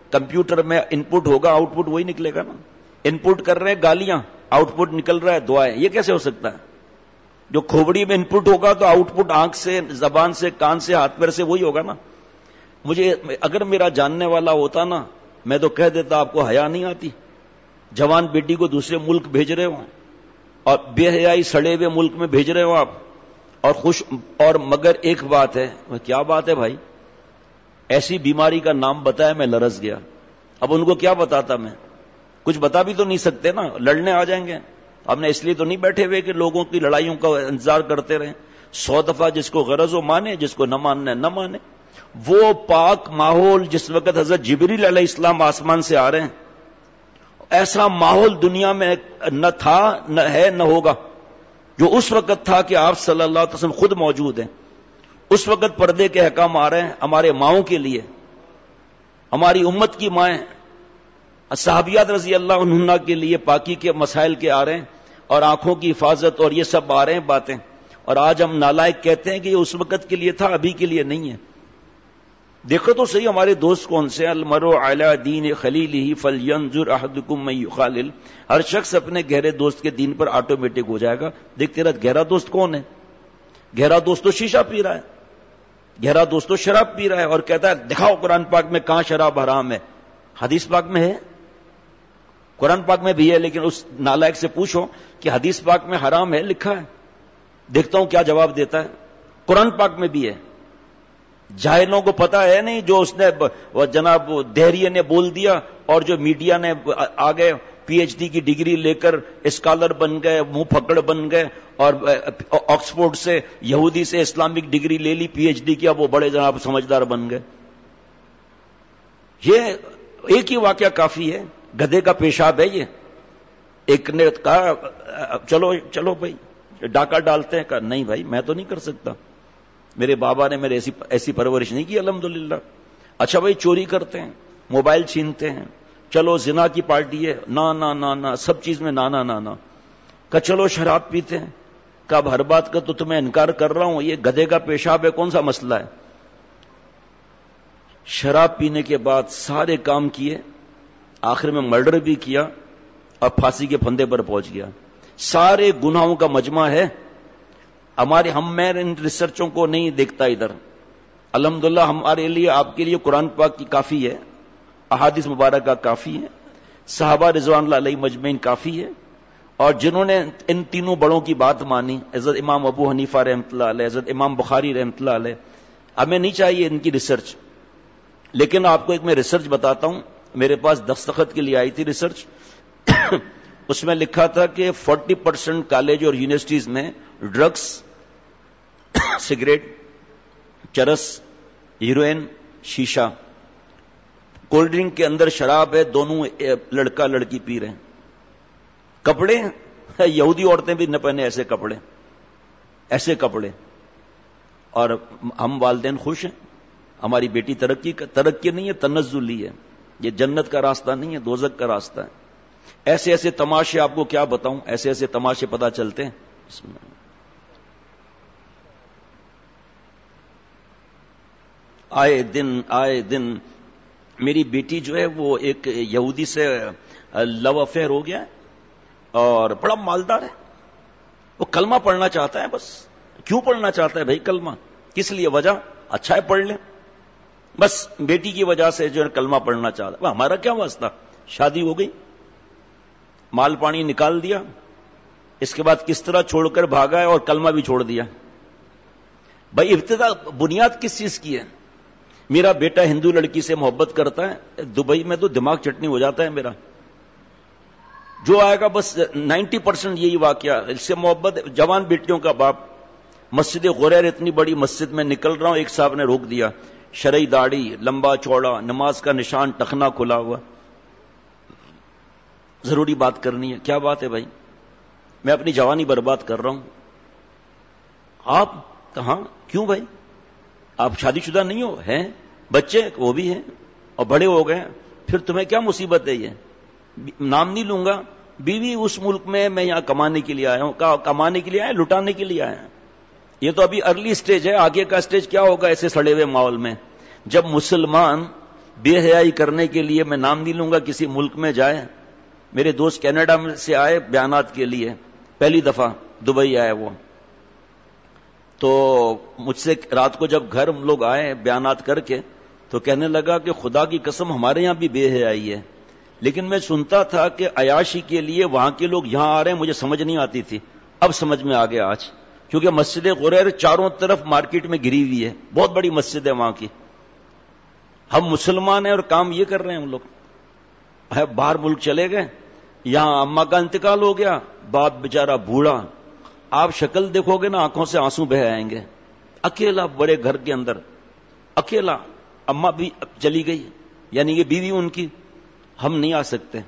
کمپیوٹر میں ان پٹ ہوگا آؤٹ پٹ وہی نکلے گا نا. ان پٹ کر رہے ہیں گالیاں, آؤٹ پٹ نکل رہا ہے دعائیں, یہ کیسے ہو سکتا ہے؟ جو کھوبڑی میں ان پٹ ہوگا تو آؤٹ پٹ آنکھ سے, زبان سے, کان سے, ہاتھ پیر سے وہی ہوگا نا. مجھے اگر میرا جاننے والا ہوتا نا, میں تو کہہ دیتا آپ کو حیا نہیں آتی, جوان بیٹی کو دوسرے ملک بھیج رہے ہو اور بے حیائی سڑے ہوئے ملک میں بھیج رہے ہو آپ, اور خوش, اور مگر ایک بات ہے. کیا بات ہے بھائی؟ ایسی بیماری کا نام بتایا, میں لرز گیا. اب ان کو کیا بتاتا میں؟ کچھ بتا بھی تو نہیں سکتے نا, لڑنے آ جائیں گے. ہم نے اس لیے تو نہیں بیٹھے ہوئے کہ لوگوں کی لڑائیوں کا انتظار کرتے رہیں. سو دفعہ جس کو غرض ہو مانے, جس کو نہ ماننا نہ مانے. وہ پاک ماحول جس وقت حضرت جبریل علیہ السلام آسمان سے آ رہے ہیں, ایسا ماحول دنیا میں نہ تھا, نہ ہے, نہ ہوگا جو اس وقت تھا کہ آپ صلی اللہ علیہ وسلم خود موجود ہیں. اس وقت پردے کے احکام آ رہے ہیں ہمارے ماؤں کے لیے, ہماری امت کی مائیں صحابیات رضی اللہ عنہن کے لیے پاکی کے مسائل کے آ رہے ہیں, اور آنکھوں کی حفاظت اور یہ سب آ رہے ہیں باتیں. اور آج ہم نالائق کہتے ہیں کہ یہ اس وقت کے لیے تھا, ابھی کے لیے نہیں ہے. دیکھو تو صحیح ہمارے دوست کون سے ہیں. المرء علی دین خلیلہ فلینظر احدکم من یخالل. ہر شخص اپنے گہرے دوست کے دین پر آٹومیٹک ہو جائے گا. دیکھ تیرا گہرا دوست کون ہے؟ گہرا دوست تو شیشہ پی رہا ہے, گہرا دوست تو شراب پی رہا ہے اور کہتا ہے دکھاؤ قرآن پاک میں کہاں شراب حرام ہے. حدیث پاک میں ہے, قرآن پاک میں بھی ہے, لیکن اس نالائق سے پوچھو کہ حدیث پاک میں حرام ہے لکھا ہے؟ دیکھتا ہوں کیا جواب دیتا ہے. قرآن پاک میں بھی ہے. جاہلوں کو پتا ہے نہیں, جو اس نے جناب دہریے نے بول دیا اور جو میڈیا نے آگے پی ایچ ڈی کی ڈگری لے کر اسکالر بن گئے, منہ پھکڑ بن گئے, اور آکسفورڈ سے یہودی سے اسلامک ڈگری لے لی, پی ایچ ڈی کیا, وہ بڑے جناب سمجھدار بن گئے. یہ ایک ہی واقعہ کافی ہے. گدھے کا پیشاب ہے یہ. ایک نے کہا چلو چلو بھائی ڈاکہ ڈالتے ہیں, کہا نہیں بھائی میں تو نہیں کر سکتا, میرے بابا نے میرے ایسی ایسی پرورش نہیں کی الحمدللہ. اچھا بھائی چوری کرتے ہیں, موبائل چھینتے ہیں, چلو زنا کی پارٹی ہے, نا نا نا نا, سب چیز میں نانا نانا. کہ چلو شراب پیتے ہیں, کہ اب ہر بات کا تو تمہیں انکار کر رہا ہوں, یہ گدھے کا پیشاب ہے, کون سا مسئلہ ہے. شراب پینے کے بعد سارے کام کیے, آخر میں مرڈر بھی کیا اور پھانسی کے پھندے پر پہنچ گیا. سارے گناہوں کا مجمع ہے. ہمارے ہم میں ان ریسرچوں کو نہیں دیکھتا ادھر. الحمدللہ ہمارے لیے, آپ کے لیے قرآن پاک کی کافی ہے, احادیث مبارکہ کافی ہے, صحابہ رضوان اللہ علیہ مجمعین کافی ہے. اور جنہوں نے ان تینوں بڑوں کی بات مانی, حضرت امام ابو حنیفہ رحمۃ اللہ علیہ, حضرت امام بخاری رحمۃ اللہ علیہ, ہمیں نہیں چاہیے ان کی ریسرچ. لیکن آپ کو ایک میں ریسرچ بتاتا ہوں, میرے پاس دستخط کے لیے آئی تھی ریسرچ. اس میں لکھا تھا کہ فورٹی پرسینٹ کالج اور یونیورسٹیز میں ڈرگس, سگریٹ, چرس, ہیروئن, شیشہ, کولڈ ڈرنک کے اندر شراب ہے, دونوں لڑکا لڑکی پی رہے ہیں. کپڑے, یہودی عورتیں بھی نہ پہنے ایسے کپڑے, ایسے کپڑے. اور ہم والدین خوش ہیں, ہماری بیٹی ترقی ترقی نہیں ہے, تنزلی ہے. یہ جنت کا راستہ نہیں ہے, دوزخ کا راستہ ہے. ایسے ایسے تماشے آپ کو کیا بتاؤں, ایسے ایسے تماشے پتا چلتے ہیں. بسم اللہ. آئے دن آئے دن میری بیٹی جو ہے وہ ایک یہودی سے لو افیئر ہو گیا ہے, اور بڑا مالدار ہے. وہ کلمہ پڑھنا چاہتا ہے. بس کیوں پڑھنا چاہتا ہے بھائی کلمہ, کس لیے, وجہ اچھا ہے پڑھ لیں. بس بیٹی کی وجہ سے جو ہے کلمہ پڑھنا چاہتا ہے. ہمارا کیا واسطہ, شادی ہو گئی, مال پانی نکال دیا, اس کے بعد کس طرح چھوڑ کر بھاگا ہے اور کلمہ بھی چھوڑ دیا. بھائی ابتدا بنیاد کس چیز کی ہے؟ میرا بیٹا ہندو لڑکی سے محبت کرتا ہے, دبئی میں تو دماغ چٹنی ہو جاتا ہے میرا. جو آئے گا بس نائنٹی پرسینٹ یہی واقعہ, اس سے محبت. جوان بیٹیوں کا باپ, مسجد غریر اتنی بڑی مسجد میں نکل رہا ہوں, ایک صاحب نے روک دیا, شرعی داڑھی, لمبا چوڑا, نماز کا نشان, ٹخنا کھلا ہوا. ضروری بات کرنی ہے. کیا بات ہے بھائی, میں اپنی جوانی برباد کر رہا ہوں. آپ کہاں, کیوں بھائی, آپ شادی شدہ نہیں ہو, ہیں بچے وہ بھی ہیں اور بڑے ہو گئے, پھر تمہیں کیا مصیبت ہے؟ یہ نام نہیں لوں گا, بیوی اس ملک میں, میں یہاں کمانے کے لیے آیا ہوں. کمانے کے لیے آیا, لٹانے کے لیے آیا. یہ تو ابھی ارلی سٹیج ہے, آگے کا سٹیج کیا ہوگا ایسے سڑے ہوئے ماحول میں, جب مسلمان بے حیائی کرنے کے لیے، میں نام نہیں لوں گا، کسی ملک میں جائے، میرے دوست کینیڈا میں سے آئے بیانات کے لیے، پہلی دفعہ دبئی آئے وہ، تو مجھ سے رات کو جب گھر ہم لوگ آئے بیانات کر کے تو کہنے لگا کہ خدا کی قسم ہمارے یہاں بھی بے حیائی ہے، لیکن میں سنتا تھا کہ عیاشی کے لیے وہاں کے لوگ یہاں آ رہے ہیں، مجھے سمجھ نہیں آتی تھی، اب سمجھ میں آ گیا آج، کیونکہ مسجد غریر چاروں طرف مارکیٹ میں گری ہوئی ہے، بہت بڑی مسجد ہے وہاں کی، ہم مسلمان ہیں اور کام یہ کر رہے ہیں ہم لوگ، باہر ملک چلے گئے، یہاں اماں کا انتقال ہو گیا، باپ بیچارہ بوڑھا، آپ شکل دیکھو گے نا آنکھوں سے آنسو بہ آئیں گے، اکیلا بڑے گھر کے اندر، اکیلا، اماں بھی چلی گئی، یعنی یہ بیوی ان کی، ہم نہیں آ سکتے،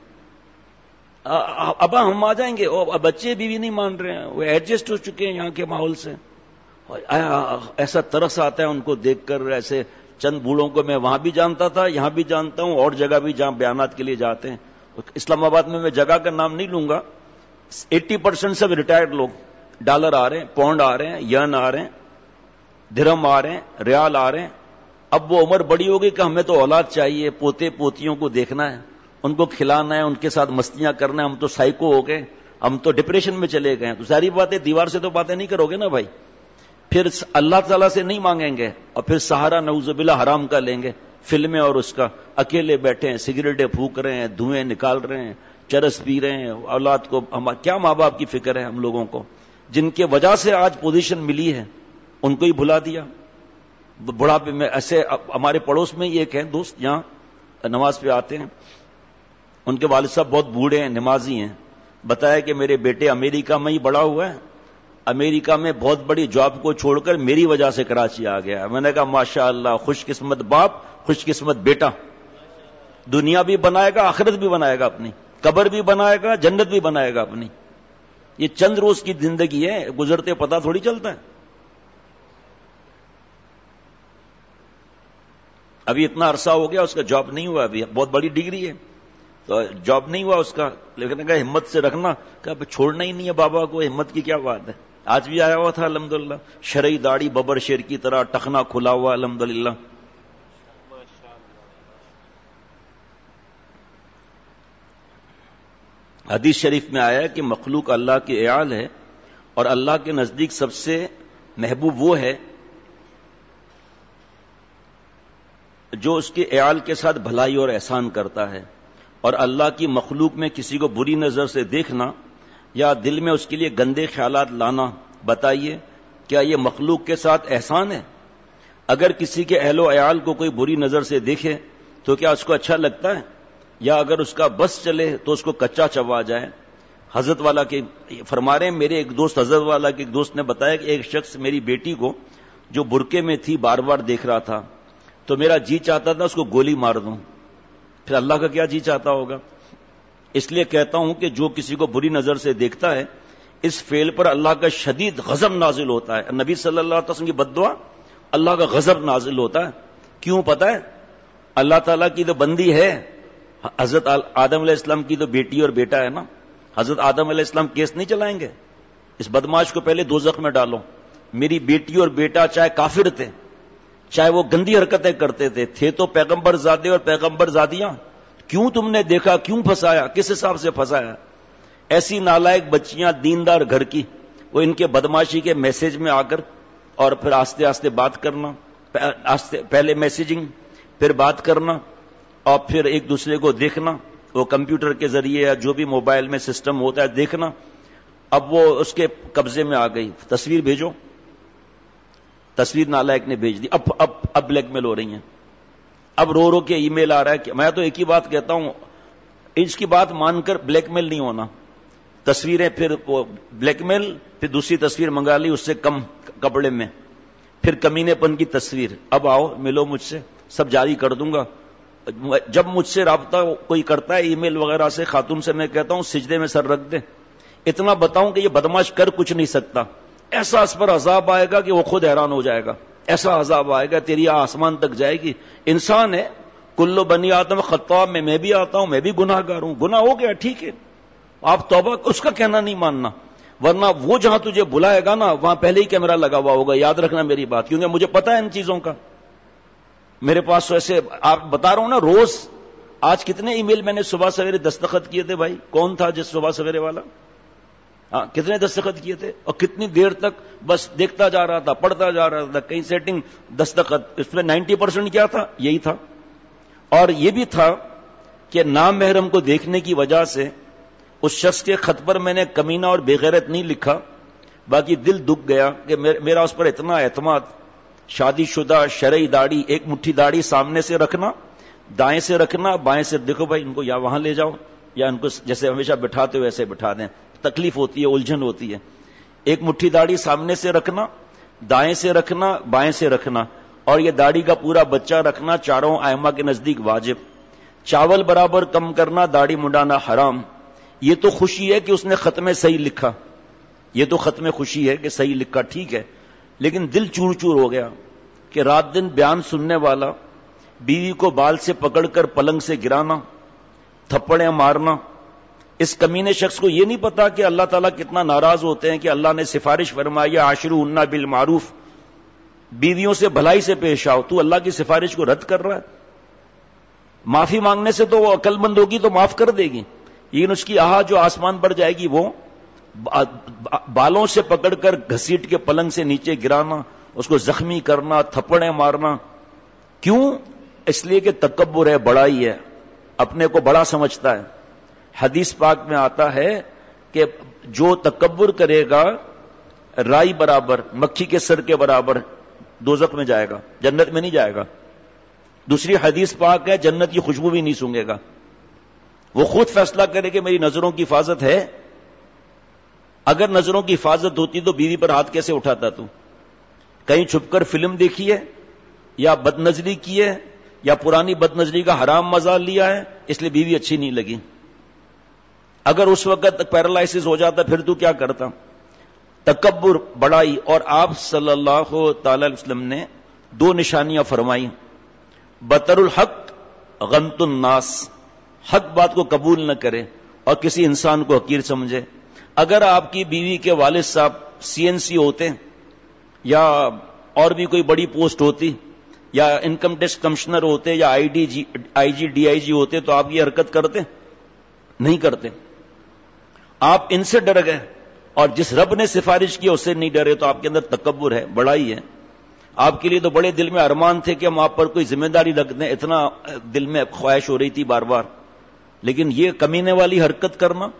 ابا ہم آ جائیں گے، اور بچے بیوی نہیں مان رہے ہیں، وہ ایڈجسٹ ہو چکے ہیں یہاں کے ماحول سے، ایسا ترس آتا ہے ان کو دیکھ کر، ایسے چند بوڑھوں کو میں وہاں بھی جانتا تھا، یہاں بھی جانتا ہوں، اور جگہ بھی جہاں بیانات کے لیے جاتے ہیں، اسلام آباد میں میں جگہ کا نام نہیں لوں گا، ایٹی پرسینٹ سب ریٹائرڈ لوگ، ڈالر آ رہے ہیں، پاؤنڈ آ رہے ہیں، ین آ رہے ہیں، درہم آ رہے ہیں، ریال آ رہے ہیں، اب وہ عمر بڑی ہوگی کہ ہمیں تو اولاد چاہیے، پوتے پوتیوں کو دیکھنا ہے، ان کو کھلانا ہے، ان کے ساتھ مستیاں کرنا ہے، ہم تو سائیکو ہو گئے، ہم تو ڈپریشن میں چلے گئے، تو ساری باتیں دیوار سے تو باتیں نہیں کرو گے نا بھائی، پھر اللہ تعالیٰ سے نہیں مانگیں گے، اور پھر سہارا نعوذ باللہ حرام کا لیں گے، فلمیں اور اس کا، اکیلے بیٹھے ہیں، سگریٹیں پھونک رہے ہیں، دھوئیں نکال رہے ہیں، چرس پی رہے ہیں، اولاد کو، کیا ماں باپ کی فکر ہے ہم لوگوں کو، جن کے وجہ سے آج پوزیشن ملی ہے، ان کو ہی بھلا دیا، بڑھاپے میں ایسے، ہمارے پڑوس میں ایک ہیں دوست یہاں نماز پہ آتے ہیں، ان کے والد صاحب بہت بوڑھے ہیں، نمازی ہیں، بتایا کہ میرے بیٹے امریکہ میں ہی بڑا ہوا ہے، امریکہ میں بہت بڑی جاب کو چھوڑ کر میری وجہ سے کراچی آ گیا، میں نے کہا ماشاءاللہ، خوش قسمت باپ، خوش قسمت بیٹا، دنیا بھی بنائے گا، آخرت بھی بنائے گا اپنی، قبر بھی بنائے گا، جنت بھی بنائے گا اپنی، یہ چند روز کی زندگی ہے، گزرتے پتہ تھوڑی چلتا ہے، ابھی اتنا عرصہ ہو گیا اس کا جاب نہیں ہوا، ابھی بہت بڑی ڈگری ہے تو جاب نہیں ہوا اس کا، لیکن کہا ہمت سے رکھنا، کہ چھوڑنا ہی نہیں ہے بابا کو، ہمت کی کیا بات ہے، آج بھی آیا ہوا تھا الحمدللہ، شرعی داڑھی ببر شیر کی طرح، ٹخنا کھلا ہوا الحمدللہ، حدیث شریف میں آیا ہے کہ مخلوق اللہ کے اعال ہے، اور اللہ کے نزدیک سب سے محبوب وہ ہے جو اس کے اعال کے ساتھ بھلائی اور احسان کرتا ہے، اور اللہ کی مخلوق میں کسی کو بری نظر سے دیکھنا یا دل میں اس کے لیے گندے خیالات لانا، بتائیے کیا یہ مخلوق کے ساتھ احسان ہے؟ اگر کسی کے اہل و عیال کو کوئی بری نظر سے دیکھے تو کیا اس کو اچھا لگتا ہے؟ یا اگر اس کا بس چلے تو اس کو کچا چبا جائے؟ حضرت والا کے فرما رہے ہیں، میرے ایک دوست حضرت والا کے ایک دوست نے بتایا کہ ایک شخص میری بیٹی کو جو برقعے میں تھی بار بار دیکھ رہا تھا، تو میرا جی چاہتا تھا اس کو گولی مار دوں، پھر اللہ کا کیا جی چاہتا ہوگا؟ اس لیے کہتا ہوں کہ جو کسی کو بری نظر سے دیکھتا ہے، اس فعل پر اللہ کا شدید غضب نازل ہوتا ہے، نبی صلی اللہ علیہ وسلم کی بد دعا، اللہ کا غضب نازل ہوتا ہے، کیوں پتہ ہے؟ اللہ تعالیٰ کی تو بندی ہے، حضرت آدم علیہ السلام کی تو بیٹی اور بیٹا ہے نا، حضرت آدم علیہ السلام کیس نہیں چلائیں گے، اس بدماش کو پہلے دوزخ میں ڈالو، میری بیٹی اور بیٹا چاہے کافر تھے، چاہے وہ گندی حرکتیں کرتے تھے، تھے تو پیغمبر زادے اور پیغمبر زادیاں، کیوں تم نے دیکھا، کیوں پھنسایا، کس حساب سے پھنسایا؟ ایسی نالائق بچیاں دیندار گھر کی، وہ ان کے بدماشی کے میسج میں آ کر اور پھر آستے آستے بات کرنا، آستے پہلے میسیجنگ، پھر بات کرنا، اور پھر ایک دوسرے کو دیکھنا، وہ کمپیوٹر کے ذریعے یا جو بھی موبائل میں سسٹم ہوتا ہے دیکھنا، اب وہ اس کے قبضے میں آ گئی، تصویر بھیجو، تصویر نالائق نے بھیج دی، اب اب اب بلیک میل ہو رہی ہیں، اب رو رو کے ای میل آ رہا ہے کہ میں تو ایک ہی بات کہتا ہوں، اس کی بات مان کر بلیک میل نہیں ہونا، تصویریں پھر وہ بلیک میل، پھر دوسری تصویر منگا لی اس سے کم کپڑے میں، پھر کمینے پن کی تصویر، اب آؤ ملو مجھ سے، سب جاری کر دوں گا، جب مجھ سے رابطہ کوئی کرتا ہے ای میل وغیرہ سے، خاتون سے، میں کہتا ہوں سجدے میں سر رکھ دے، اتنا بتاؤں کہ یہ بدماش کر کچھ نہیں سکتا، ایسا اس پر عذاب آئے گا کہ وہ خود حیران ہو جائے گا، ایسا عذاب آئے گا تیری آسمان تک جائے گی، انسان ہے، کلو بنی آدم خطا، میں میں بھی آتا ہوں، میں بھی گناہ گار ہوں، گناہ ہو گیا ٹھیک ہے، آپ توبہ، اس کا کہنا نہیں ماننا، ورنہ وہ جہاں تجھے بلائے گا نا وہاں پہلے ہی کیمرہ لگا ہوا ہوگا، یاد رکھنا میری بات، کیونکہ مجھے پتا ہے ان چیزوں کا، میرے پاس تو ایسے آپ بتا رہا ہوں نا، روز آج کتنے ای میل میں نے صبح سویرے دستخط کیے تھے بھائی؟ کون تھا جس صبح سویرے والا؟ ہاں کتنے دستخط کیے تھے اور کتنی دیر تک بس دیکھتا جا رہا تھا، پڑھتا جا رہا تھا، کہیں سیٹنگ دستخط، اس میں نائنٹی پرسینٹ کیا تھا؟ یہی تھا. اور یہ بھی تھا کہ نام محرم کو دیکھنے کی وجہ سے اس شخص کے خط پر میں نے کمینہ اور بےغیرت نہیں لکھا، باقی دل دکھ گیا کہ میرا اس پر اتنا اعتماد. شادی شدہ شرعی داڑھی، ایک مٹھی داڑھی سامنے سے رکھنا، دائیں سے رکھنا، بائیں سے دیکھو بھائی ان کو یا وہاں لے جاؤ یا ان کو جیسے ہمیشہ بٹھاتے ہو ویسے بٹھا دیں، تکلیف ہوتی ہے، الجھن ہوتی ہے. ایک مٹھی داڑھی سامنے سے رکھنا، دائیں سے رکھنا، بائیں سے رکھنا، اور یہ داڑھی کا پورا بچہ رکھنا چاروں ائمہ کے نزدیک واجب. چاول برابر کم کرنا، داڑھی منڈانا حرام. یہ تو خوشی ہے کہ اس نے خط میں صحیح لکھا، یہ تو خط میں خوشی ہے کہ صحیح لکھا، ٹھیک ہے، لیکن دل چور چور ہو گیا کہ رات دن بیان سننے والا بیوی کو بال سے پکڑ کر پلنگ سے گرانا، تھپڑیں مارنا. اس کمینے شخص کو یہ نہیں پتا کہ اللہ تعالیٰ کتنا ناراض ہوتے ہیں کہ اللہ نے سفارش فرمائی عاشروہن بالمعروف، بیویوں سے بھلائی سے پیش آؤ. تو اللہ کی سفارش کو رد کر رہا ہے. معافی مانگنے سے تو وہ عقل مند ہوگی تو معاف کر دے گی، لیکن اس کی آہ جو آسمان پر جائے گی وہ بالوں سے پکڑ کر گھسیٹ کے پلنگ سے نیچے گرانا، اس کو زخمی کرنا، تھپڑیں مارنا. کیوں؟ اس لیے کہ تکبر ہے، بڑائی ہے، اپنے کو بڑا سمجھتا ہے. حدیث پاک میں آتا ہے کہ جو تکبر کرے گا رائی برابر، مکھی کے سر کے برابر دوزخ میں جائے گا، جنت میں نہیں جائے گا. دوسری حدیث پاک ہے جنت کی خوشبو بھی نہیں سونگے گا. وہ خود فیصلہ کرے کہ میری نظروں کی حفاظت ہے. اگر نظروں کی حفاظت ہوتی تو بیوی پر ہاتھ کیسے اٹھاتا؟ تو کہیں چھپ کر فلم دیکھی ہے یا بد نظری کی ہے یا پرانی بد نظری کا حرام مزہ لیا ہے، اس لیے بیوی اچھی نہیں لگی. اگر اس وقت تک پیرالائسس ہو جاتا پھر تو کیا کرتا؟ تکبر، بڑائی. اور آپ صلی اللہ تعالی علیہ وسلم نے دو نشانیاں فرمائی. بطر الحق، غمت الناس، حق بات کو قبول نہ کرے اور کسی انسان کو حقیر سمجھے. اگر آپ کی بیوی کے والد صاحب سی این سی ہوتے یا اور بھی کوئی بڑی پوسٹ ہوتی یا انکم ٹیکس کمشنر ہوتے یا I D G I G D I جی ہوتے تو آپ یہ حرکت کرتے؟ نہیں کرتے. آپ ان سے ڈر گئے اور جس رب نے سفارش کی اس سے نہیں ڈرے، تو آپ کے اندر تکبر ہے، بڑائی ہے. آپ کے لیے تو بڑے دل میں ارمان تھے کہ ہم آپ پر کوئی ذمہ داری رکھ دیں، اتنا دل میں خواہش ہو رہی تھی بار بار. لیکن یہ کمینے والی حرکت کرنا،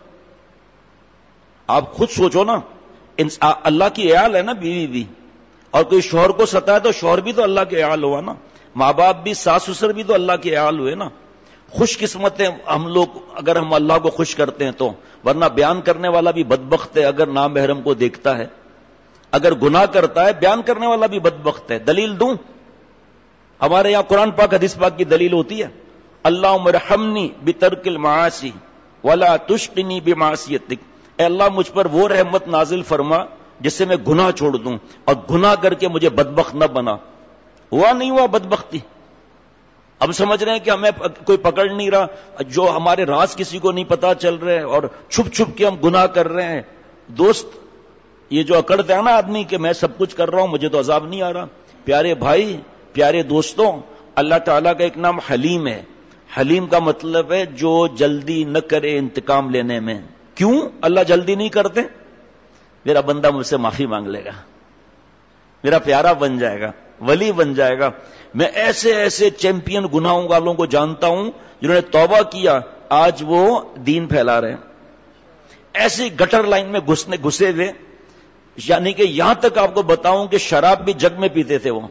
آپ خود سوچو نا، اللہ کی عیال ہے نا بیوی بھی، اور کوئی شوہر کو ستائے تو شوہر بھی تو اللہ کے عیال ہوا نا، ماں باپ بھی، ساس سسر بھی تو اللہ کے عیال ہوئے نا. خوش قسمت ہیں ہم لوگ اگر ہم اللہ کو خوش کرتے ہیں تو، ورنہ بیان کرنے والا بھی بدبخت ہے اگر نام محرم کو دیکھتا ہے. اگر گناہ کرتا ہے بیان کرنے والا بھی بدبخت ہے. دلیل دوں؟ ہمارے یہاں قرآن پاک حدیث پاک کی دلیل ہوتی ہے، اللہم ارحمنی بترک المعاصی ولا تشقنی بمعصیتک. اے اللہ مجھ پر وہ رحمت نازل فرما جس سے میں گناہ چھوڑ دوں اور گناہ کر کے مجھے بدبخت نہ بنا. ہوا نہیں ہوا بدبختی؟ ہم سمجھ رہے ہیں کہ ہمیں کوئی پکڑ نہیں رہا، جو ہمارے راز کسی کو نہیں پتا چل رہے اور چھپ چھپ کے ہم گناہ کر رہے ہیں. دوست، یہ جو اکڑتا ہے نا آدمی کہ میں سب کچھ کر رہا ہوں مجھے تو عذاب نہیں آ رہا، پیارے بھائی، پیارے دوستوں، اللہ تعالیٰ کا ایک نام حلیم ہے. حلیم کا مطلب ہے جو جلدی نہ کرے انتقام لینے میں. کیوں اللہ جلدی نہیں کرتے؟ میرا بندہ مجھ سے معافی مانگ لے گا، میرا پیارا بن جائے گا، ولی بن جائے گا. میں ایسے ایسے چیمپئن گناہوں والوں کو جانتا ہوں جنہوں نے توبہ کیا، آج وہ دین پھیلا رہے ہیں. ایسی گٹر لائن میں گھسنے گھسے ہوئے، یعنی کہ یہاں تک آپ کو بتاؤں کہ شراب بھی جگ میں پیتے تھے وہ.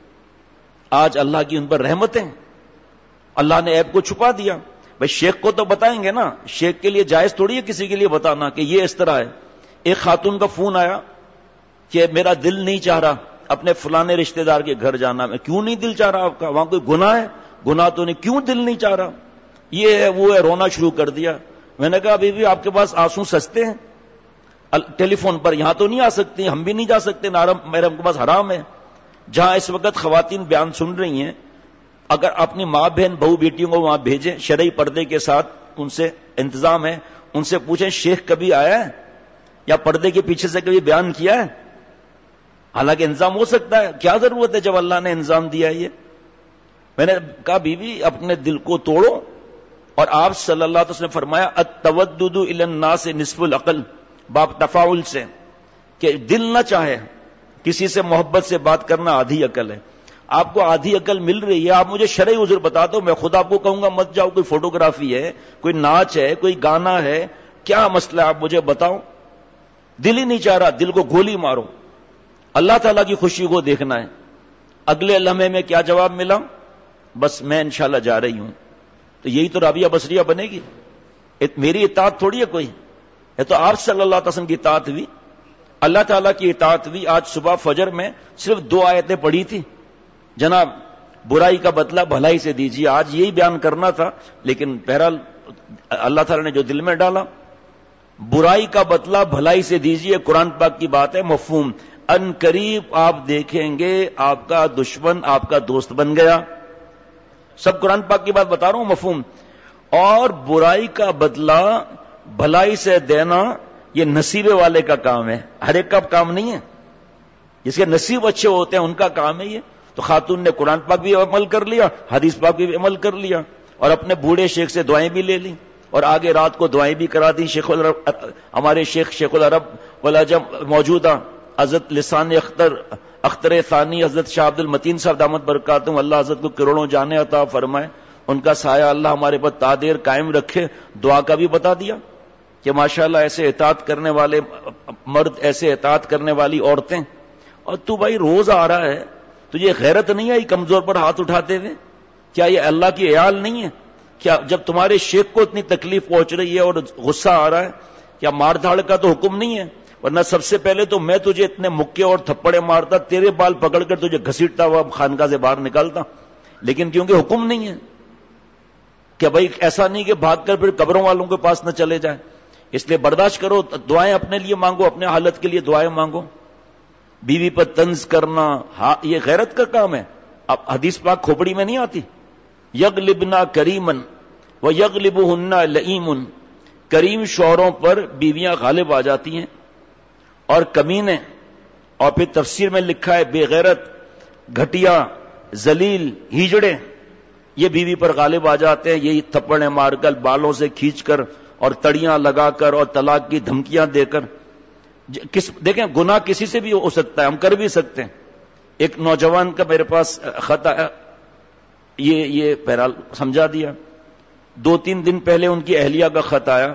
آج اللہ کی ان پر رحمتیں، اللہ نے عیب کو چھپا دیا. بھائی شیخ کو تو بتائیں گے نا، شیخ کے لیے جائز تھوڑی ہے کسی کے لیے بتانا کہ یہ اس طرح ہے. ایک خاتون کا فون آیا کہ میرا دل نہیں چاہ رہا اپنے فلانے رشتہ دار کے گھر جانا. میں کیوں نہیں دل چاہ رہا آپ کا؟ وہاں کوئی گناہ ہے؟ گناہ تو نہیں، کیوں دل نہیں چاہ رہا؟ یہ ہے وہ ہے، رونا شروع کر دیا. میں نے کہا ابھی بھی آپ کے پاس آنسو سستے ہیں، ٹیلی فون پر یہاں تو نہیں آ سکتی، ہم بھی نہیں جا سکتے، نارم میرے ہم کے پاس حرام ہے. جہاں اس وقت خواتین بیان سن رہی ہیں، اگر اپنی ماں بہن بہو بیٹیوں کو وہاں بھیجیں شرعی پردے کے ساتھ، ان سے انتظام ہے، ان سے پوچھیں شیخ کبھی آیا ہے یا پردے کے پیچھے سے کبھی بیان کیا ہے؟ حالانکہ انتظام ہو سکتا ہے، کیا ضرورت ہے جب اللہ نے انتظام دیا ہے. یہ میں نے کہا بیوی اپنے دل کو توڑو، اور آپ صلی اللہ علیہ وسلم نے فرمایا التودد الی الناس نصف العقل، باب تفاعل سے، کہ دل نہ چاہے کسی سے محبت سے بات کرنا آدھی عقل ہے. آپ کو آدھی عقل مل رہی ہے، آپ مجھے شرعی عذر بتا دو، میں خود آپ کو کہوں گا مت جاؤ. کوئی فوٹوگرافی ہے، کوئی ناچ ہے، کوئی گانا ہے، کیا مسئلہ ہے آپ مجھے بتاؤ. دل ہی نہیں چاہ رہا، دل کو گولی مارو. اللہ تعالیٰ کی خوشی کو دیکھنا ہے. اگلے لمحے میں کیا جواب ملا؟ بس میں انشاءاللہ جا رہی ہوں. تو یہی تو رابعہ بصریہ بنے گی؟ میری اطاعت تھوڑی ہے کوئی، یہ تو آپ صلی اللہ علیہ وسلم کی اطاعت ہوئی، اللہ تعالیٰ کی اطاعت ہوئی. آج صبح فجر میں صرف دو آیتیں پڑھی تھی، جناب برائی کا بدلہ بھلائی سے دیجیے. آج یہی بیان کرنا تھا، لیکن بہرحال اللہ تعالیٰ نے جو دل میں ڈالا، برائی کا بدلہ بھلائی سے دیجیے. قرآن پاک کی بات ہے، مفہوم. ان قریب آپ دیکھیں گے آپ کا دشمن آپ کا دوست بن گیا. سب قرآن پاک کی بات بتا رہا ہوں، مفہوم. اور برائی کا بدلہ بھلائی سے دینا یہ نصیبے والے کا کام ہے، ہر ایک کا کام نہیں ہے. جس کے نصیب اچھے ہوتے ہیں ان کا کام ہے یہ. تو خاتون نے قرآن پاک بھی عمل کر لیا، حدیث پاک بھی عمل کر لیا، اور اپنے بوڑھے شیخ سے دعائیں بھی لے لیں، اور آگے رات کو دعائیں بھی کرا دی. شیخ العرب، ہمارے شیخ شیخ العرب والعجم موجودہ حضرت لسان اختر اختر ثانی حضرت شاہ عبد المتین صاحب دامت برکاتہم، اللہ حضرت کو کروڑوں جانے عطا فرمائے، ان کا سایہ اللہ ہمارے پر تادیر قائم رکھے. دعا کا بھی بتا دیا کہ ماشاءاللہ ایسے اطاعت کرنے والے مرد، ایسے اطاعت کرنے والی عورتیں. اور تو بھائی روز آ رہا ہے، تجھے غیرت نہیں آئی کمزور پر ہاتھ اٹھاتے ہوئے؟ کیا یہ اللہ کی عیال نہیں ہے؟ کیا جب تمہارے شیخ کو اتنی تکلیف پہنچ رہی ہے اور غصہ آ رہا ہے، کیا مار دھاڑ کا تو حکم نہیں ہے؟ ورنہ سب سے پہلے تو میں تجھے اتنے مکے اور تھپڑے مارتا، تیرے بال پکڑ کر تجھے گھسیٹتا ہوا خانقاہ سے باہر نکالتا. لیکن کیونکہ حکم نہیں ہے کہ بھائی ایسا نہیں کہ بھاگ کر پھر قبروں والوں کے پاس نہ چلے جائیں، اس لیے برداشت کرو. دعائیں اپنے لیے مانگو، اپنے حالت کے لیے دعائیں مانگو. بیوی پر طنز کرنا، ہاں یہ غیرت کا کام ہے. اب حدیث پاک کھوپڑی میں نہیں آتی، یغلبنا کریمن و یغلبہن لئیم. کریم شوہروں پر بیویاں غالب آ جاتی ہیں، اور کمینے، اور پھر تفسیر میں لکھا ہے بے غیرت، گھٹیا، ذلیل، ہیجڑے، یہ بیوی پر غالب آ جاتے ہیں. یہی تھپڑیں مار کر، بالوں سے کھینچ کر، اور تڑیاں لگا کر، اور طلاق کی دھمکیاں دے کر. کس دیکھیں گناہ کسی سے بھی ہو سکتا ہے، ہم کر بھی سکتے ہیں. ایک نوجوان کا میرے پاس خط آیا، یہ یہ بہرحال سمجھا دیا. دو تین دن پہلے ان کی اہلیہ کا خط آیا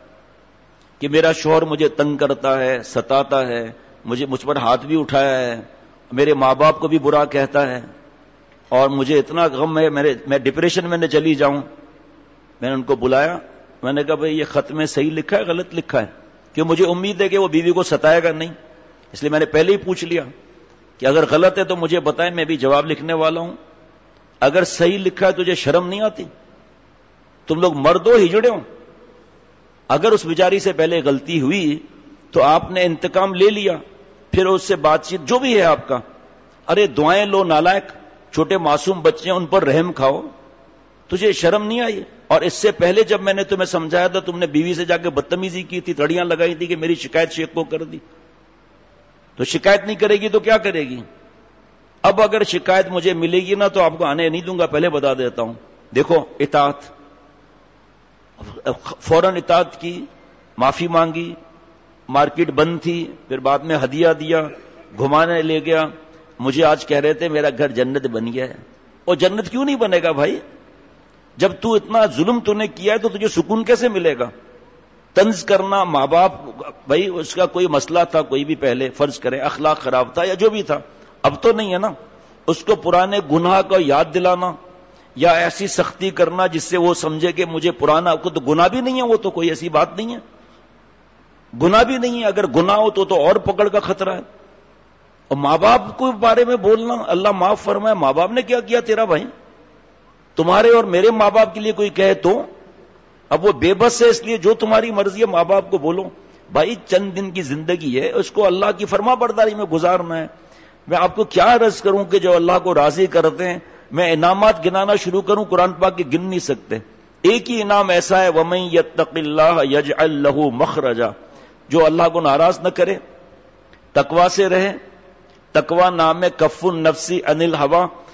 کہ میرا شوہر مجھے تنگ کرتا ہے، ستاتا ہے، مجھے مجھ پر ہاتھ بھی اٹھایا ہے، میرے ماں باپ کو بھی برا کہتا ہے، اور مجھے اتنا غم ہے، میرے میں ڈپریشن میں نہ چلی جاؤں. میں نے ان کو بلایا، میں نے کہا بھئی یہ خط میں صحیح لکھا ہے غلط لکھا ہے؟ کہ مجھے امید ہے کہ وہ بیوی کو ستائے گا نہیں، اس لیے میں نے پہلے ہی پوچھ لیا کہ اگر غلط ہے تو مجھے بتائیں، میں بھی جواب لکھنے والا ہوں. اگر صحیح لکھا ہے تجھے شرم نہیں آتی؟ تم لوگ مرد ہو، ہجڑے ہو. اگر اس بیچاری سے پہلے غلطی ہوئی تو آپ نے انتقام لے لیا، پھر اس سے بات چیت جو بھی ہے آپ کا. ارے دعائیں لو نالائق، چھوٹے معصوم بچے ہیں ان پر رحم کھاؤ. تجھے شرم نہیں آئی؟ اور اس سے پہلے جب میں نے تمہیں سمجھایا تھا تم نے بیوی سے جا کے بدتمیزی کی تھی، تڑیاں لگائی تھی کہ میری شکایت شیخ کو کر دی. تو شکایت نہیں کرے گی تو کیا کرے گی؟ اب اگر شکایت مجھے ملے گی نا تو آپ کو آنے نہیں دوں گا، پہلے بتا دیتا ہوں. دیکھو اطاعت، فوراً اطاعت کی، معافی مانگی، مارکیٹ بند تھی، پھر بعد میں ہدیہ دیا، گھمانے لے گیا. مجھے آج کہہ رہے تھے میرا گھر جنت بن گیا ہے. اور جنت کیوں نہیں بنے گا بھائی؟ جب تو اتنا ظلم تو نے کیا ہے تو تجھے سکون کیسے ملے گا؟ طنز کرنا ماں باپ، بھائی اس کا کوئی مسئلہ تھا، کوئی بھی پہلے فرض کرے اخلاق خراب تھا یا جو بھی تھا، اب تو نہیں ہے نا. اس کو پرانے گناہ کو یاد دلانا یا ایسی سختی کرنا جس سے وہ سمجھے کہ مجھے پرانا، کو تو گناہ بھی نہیں ہے، وہ تو کوئی ایسی بات نہیں ہے، گناہ بھی نہیں ہے. اگر گناہ ہو تو تو اور پکڑ کا خطرہ ہے. اور ماں باپ کو بارے میں بولنا، اللہ معاف فرمائے، ماں باپ نے کیا کیا تیرا بھائی؟ تمہارے اور میرے ماں باپ کے لیے کوئی کہے تو اب وہ بے بس ہے، اس لیے جو تمہاری مرضی ہے ماں باپ کو بولو. بھائی چند دن کی زندگی ہے، اس کو اللہ کی فرما برداری میں گزارنا ہے. میں آپ کو کیا عرض کروں کہ جو اللہ کو راضی کرتے ہیں، میں انعامات گنانا شروع کروں قرآن پاک کے گن نہیں سکتے. ایک ہی انعام ایسا ہے، وَمَن يَتَّقِ اللَّهَ يَجْعَل لَّهُ مَخْرَجًا، جو اللہ کو ناراض نہ کرے، تقوی سے رہے. تقوی نام ہے کف النفس عن الہوا،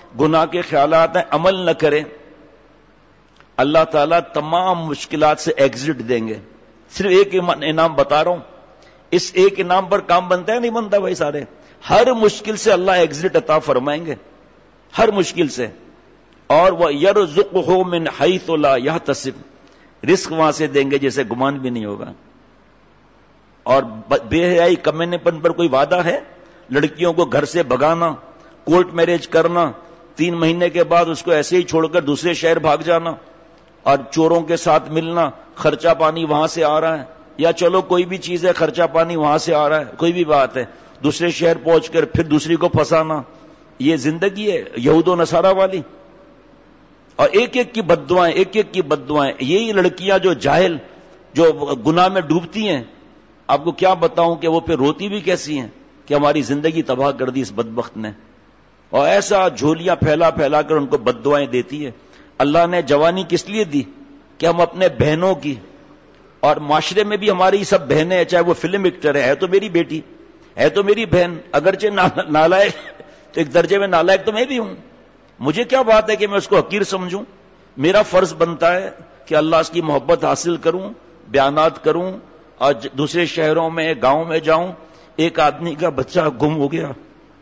گناہ کے خیالات ہیں، عمل نہ کریں، اللہ تعالیٰ تمام مشکلات سے ایگزٹ دیں گے. صرف ایک انعام بتا رہا ہوں، اس ایک انعام پر کام بنتا ہے نہیں بنتا بھائی سارے؟ ہر مشکل سے اللہ ایگزٹ عطا فرمائیں گے، ہر مشکل سے. اور وہ یرزقہ من حیث لا یحتسب، رزق وہاں سے دیں گے جیسے گمان بھی نہیں ہوگا. اور بے حیائی کمینے پن پر کوئی وعدہ ہے؟ لڑکیوں کو گھر سے بھگانا، کورٹ میرج کرنا، تین مہینے کے بعد اس کو ایسے ہی چھوڑ کر دوسرے شہر بھاگ جانا، اور چوروں کے ساتھ ملنا، خرچہ پانی وہاں سے آ رہا ہے، یا چلو کوئی بھی چیز ہے خرچہ پانی وہاں سے آ رہا ہے، کوئی بھی بات ہے، دوسرے شہر پہنچ کر پھر دوسری کو پھنسانا، یہ زندگی ہے یہود و نصارہ والی. اور ایک ایک کی بد دعائیں، ایک ایک کی بد دعائیں. یہی لڑکیاں جو جاہل، جو گناہ میں ڈوبتی ہیں، آپ کو کیا بتاؤں کہ وہ پہ روتی بھی کیسی ہیں کہ ہماری زندگی تباہ کر دی اس بدبخت نے. اور ایسا جھولیاں پھیلا پھیلا کر ان کو بد دعائیں دیتی ہے. اللہ نے جوانی کس لیے دی؟ کہ ہم اپنے بہنوں کی، اور معاشرے میں بھی ہماری سب بہنیں ہیں، چاہے وہ فلم ایکٹر ہے، ہے تو میری بیٹی، ہے تو میری بہن، اگرچہ نالائق تو ایک درجے میں نالائق تو میں بھی ہوں. مجھے کیا بات ہے کہ میں اس کو حقیر سمجھوں؟ میرا فرض بنتا ہے کہ اللہ اس کی محبت حاصل کروں، بیانات کروں. اور دوسرے شہروں میں، گاؤں میں جاؤں، ایک آدمی کا بچہ گم ہو گیا،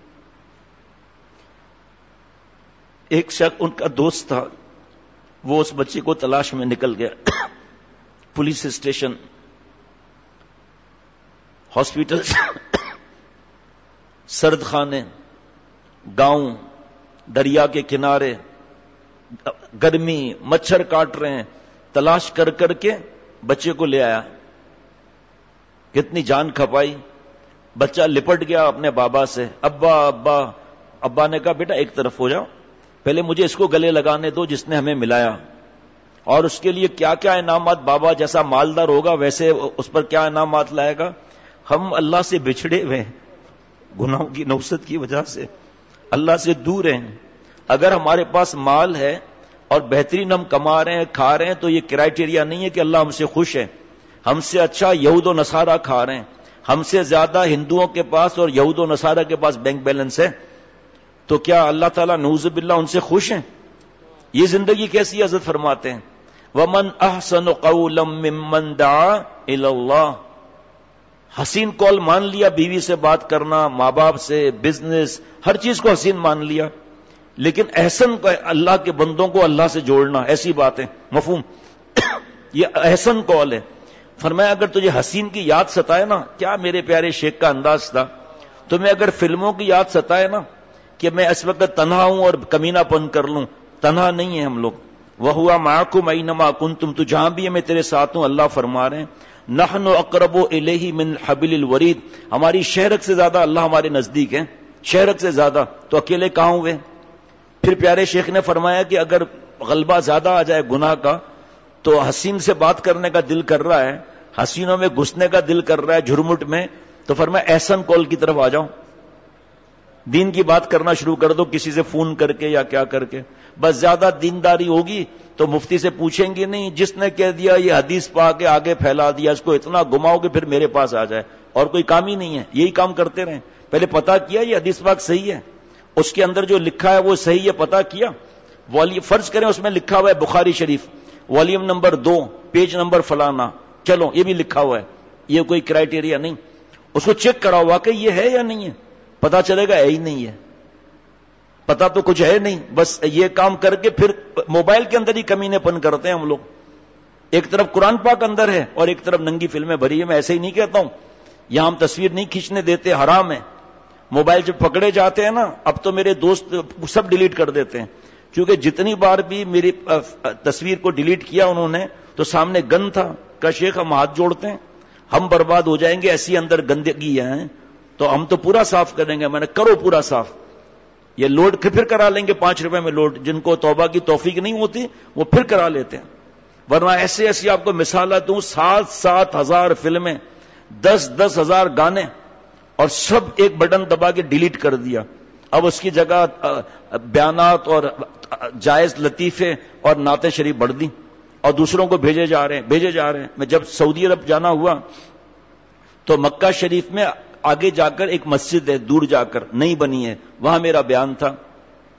ایک شخص ان کا دوست تھا، وہ اس بچے کو تلاش میں نکل گیا. پولیس اسٹیشن، ہاسپٹل، سرد خانے، گاؤں، دریا کے کنارے، گرمی، مچھر کاٹ رہے ہیں، تلاش کر کر کے بچے کو لے آیا. کتنی جان کھپائی. بچہ لپٹ گیا اپنے بابا سے، ابا ابا. ابا نے کہا بیٹا ایک طرف ہو جاؤ، پہلے مجھے اس کو گلے لگانے دو جس نے ہمیں ملایا، اور اس کے لیے کیا کیا انعامات، بابا جیسا مالدار ہوگا ویسے اس پر کیا انعامات لائے گا. ہم اللہ سے بچھڑے ہوئے ہیں، گناہوں کی نوست کی وجہ سے اللہ سے دور ہیں. اگر ہمارے پاس مال ہے اور بہترین ہم کما رہے ہیں، کھا رہے ہیں، تو یہ کرائٹیریا نہیں ہے کہ اللہ ہم سے خوش ہے. ہم سے اچھا یہود و نصارہ کھا رہے ہیں، ہم سے زیادہ ہندوؤں کے پاس اور یہود و نصارہ کے پاس بینک بیلنس ہے، تو کیا اللہ تعالیٰ نعوذ باللہ ان سے خوش ہیں؟ یہ زندگی کیسی؟ حضرت فرماتے ہیں وَمَنْ أَحْسَنُ قَوْلًا مِّمَّنْ دَعَا إِلَى اللَّهِ. حسین قول مان لیا، بیوی سے بات کرنا، ماں باپ سے، بزنس، ہر چیز کو حسین مان لیا، لیکن احسن کو، اللہ کے بندوں کو اللہ سے جوڑنا، ایسی بات ہے. مفہوم؟ یہ احسن قول ہے. فرمایا اگر تجھے حسین کی یاد ستائے نا، کیا میرے پیارے شیخ کا انداز تھا، تمہیں اگر فلموں کی یاد ستائے نا کہ میں اس وقت تنہا ہوں اور کمینہ پن کر لوں، تنہا نہیں ہے ہم لوگ. وَهُوَ مَعَكُمْ أَيْنَمَا كُنْتُمْ، تو جہاں بھی ہے میں تیرے ساتھ ہوں. اللہ فرما رہے ہیں نَحْنُ أَقْرَبُ إِلَيْهِ مِنْ حَبْلِ الْوَرِيدِ، ہماری شہرک سے زیادہ اللہ ہمارے نزدیک ہے، شہرک سے زیادہ. تو اکیلے کہاں ہوئے؟ پھر پیارے شیخ نے فرمایا کہ اگر غلبہ زیادہ آ جائے گناہ کا، تو حسین سے بات کرنے کا دل کر رہا ہے، حسینوں میں گھسنے کا دل کر رہا ہے، جھرمٹ میں، تو فرمایا احسن قول کی طرف آ جاؤ، دین کی بات کرنا شروع کر دو، کسی سے فون کر کے یا کیا کر کے. بس زیادہ دینداری ہوگی تو مفتی سے پوچھیں گے نہیں، جس نے کہہ دیا یہ حدیث پا کے آگے پھیلا دیا، اس کو اتنا گھماؤ کہ پھر میرے پاس آ جائے، اور کوئی کام ہی نہیں ہے. یہی کام کرتے رہیں. پہلے پتا کیا یہ حدیث پاک صحیح ہے، اس کے اندر جو لکھا ہے وہ صحیح ہے، پتا کیا. والی فرض کریں اس میں لکھا ہوا ہے بخاری شریف والیوم نمبر دو پیج نمبر فلانا، چلو یہ بھی لکھا ہوا ہے، یہ کوئی کرائٹیریا نہیں. اس کو چیک کراؤ واقعی یہ ہے یا نہیں ہے، پتا چلے گا ہے ہی نہیں ہے، پتا تو کچھ ہے نہیں. بس یہ کام کر کے پھر موبائل کے اندر ہی کمینے پن کرتے ہیں ہم لوگ. ایک طرف قرآن پاک اندر ہے اور ایک طرف ننگی فلمیں بھری ہے. میں ایسے ہی نہیں کہتا ہوں، یہاں ہم تصویر نہیں کھینچنے دیتے، حرام ہے. موبائل جب پکڑے جاتے ہیں نا، اب تو میرے دوست سب ڈیلیٹ کر دیتے ہیں، کیونکہ جتنی بار بھی میری تصویر کو ڈیلیٹ کیا انہوں نے تو سامنے گن تھا. کہ شیخ ہم ہاتھ جوڑتے ہیں، ہم برباد ہو جائیں گے، ایسی اندر گندگی ہے تو ہم تو پورا صاف کریں گے. میں نے کرو پورا صاف، یہ لوڈ پھر کرا لیں گے پانچ روپے میں لوڈ. جن کو توبہ کی توفیق نہیں ہوتی وہ پھر کرا لیتے ہیں. ورنہ ایسے ایسی آپ کو مثالیں دوں، سات سات ہزار فلمیں، دس دس ہزار گانے، اور سب ایک بٹن دبا کے ڈیلیٹ کر دیا. اب اس کی جگہ بیانات اور جائز لطیفے اور نعت شریف بڑھ دی اور دوسروں کو بھیجے جا رہے ہیں بھیجے جا رہے ہیں. میں جب سعودی عرب جانا ہوا تو مکہ شریف میں آگے جا کر ایک مسجد ہے، دور جا کر نئی بنی ہے، وہاں میرا بیان تھا.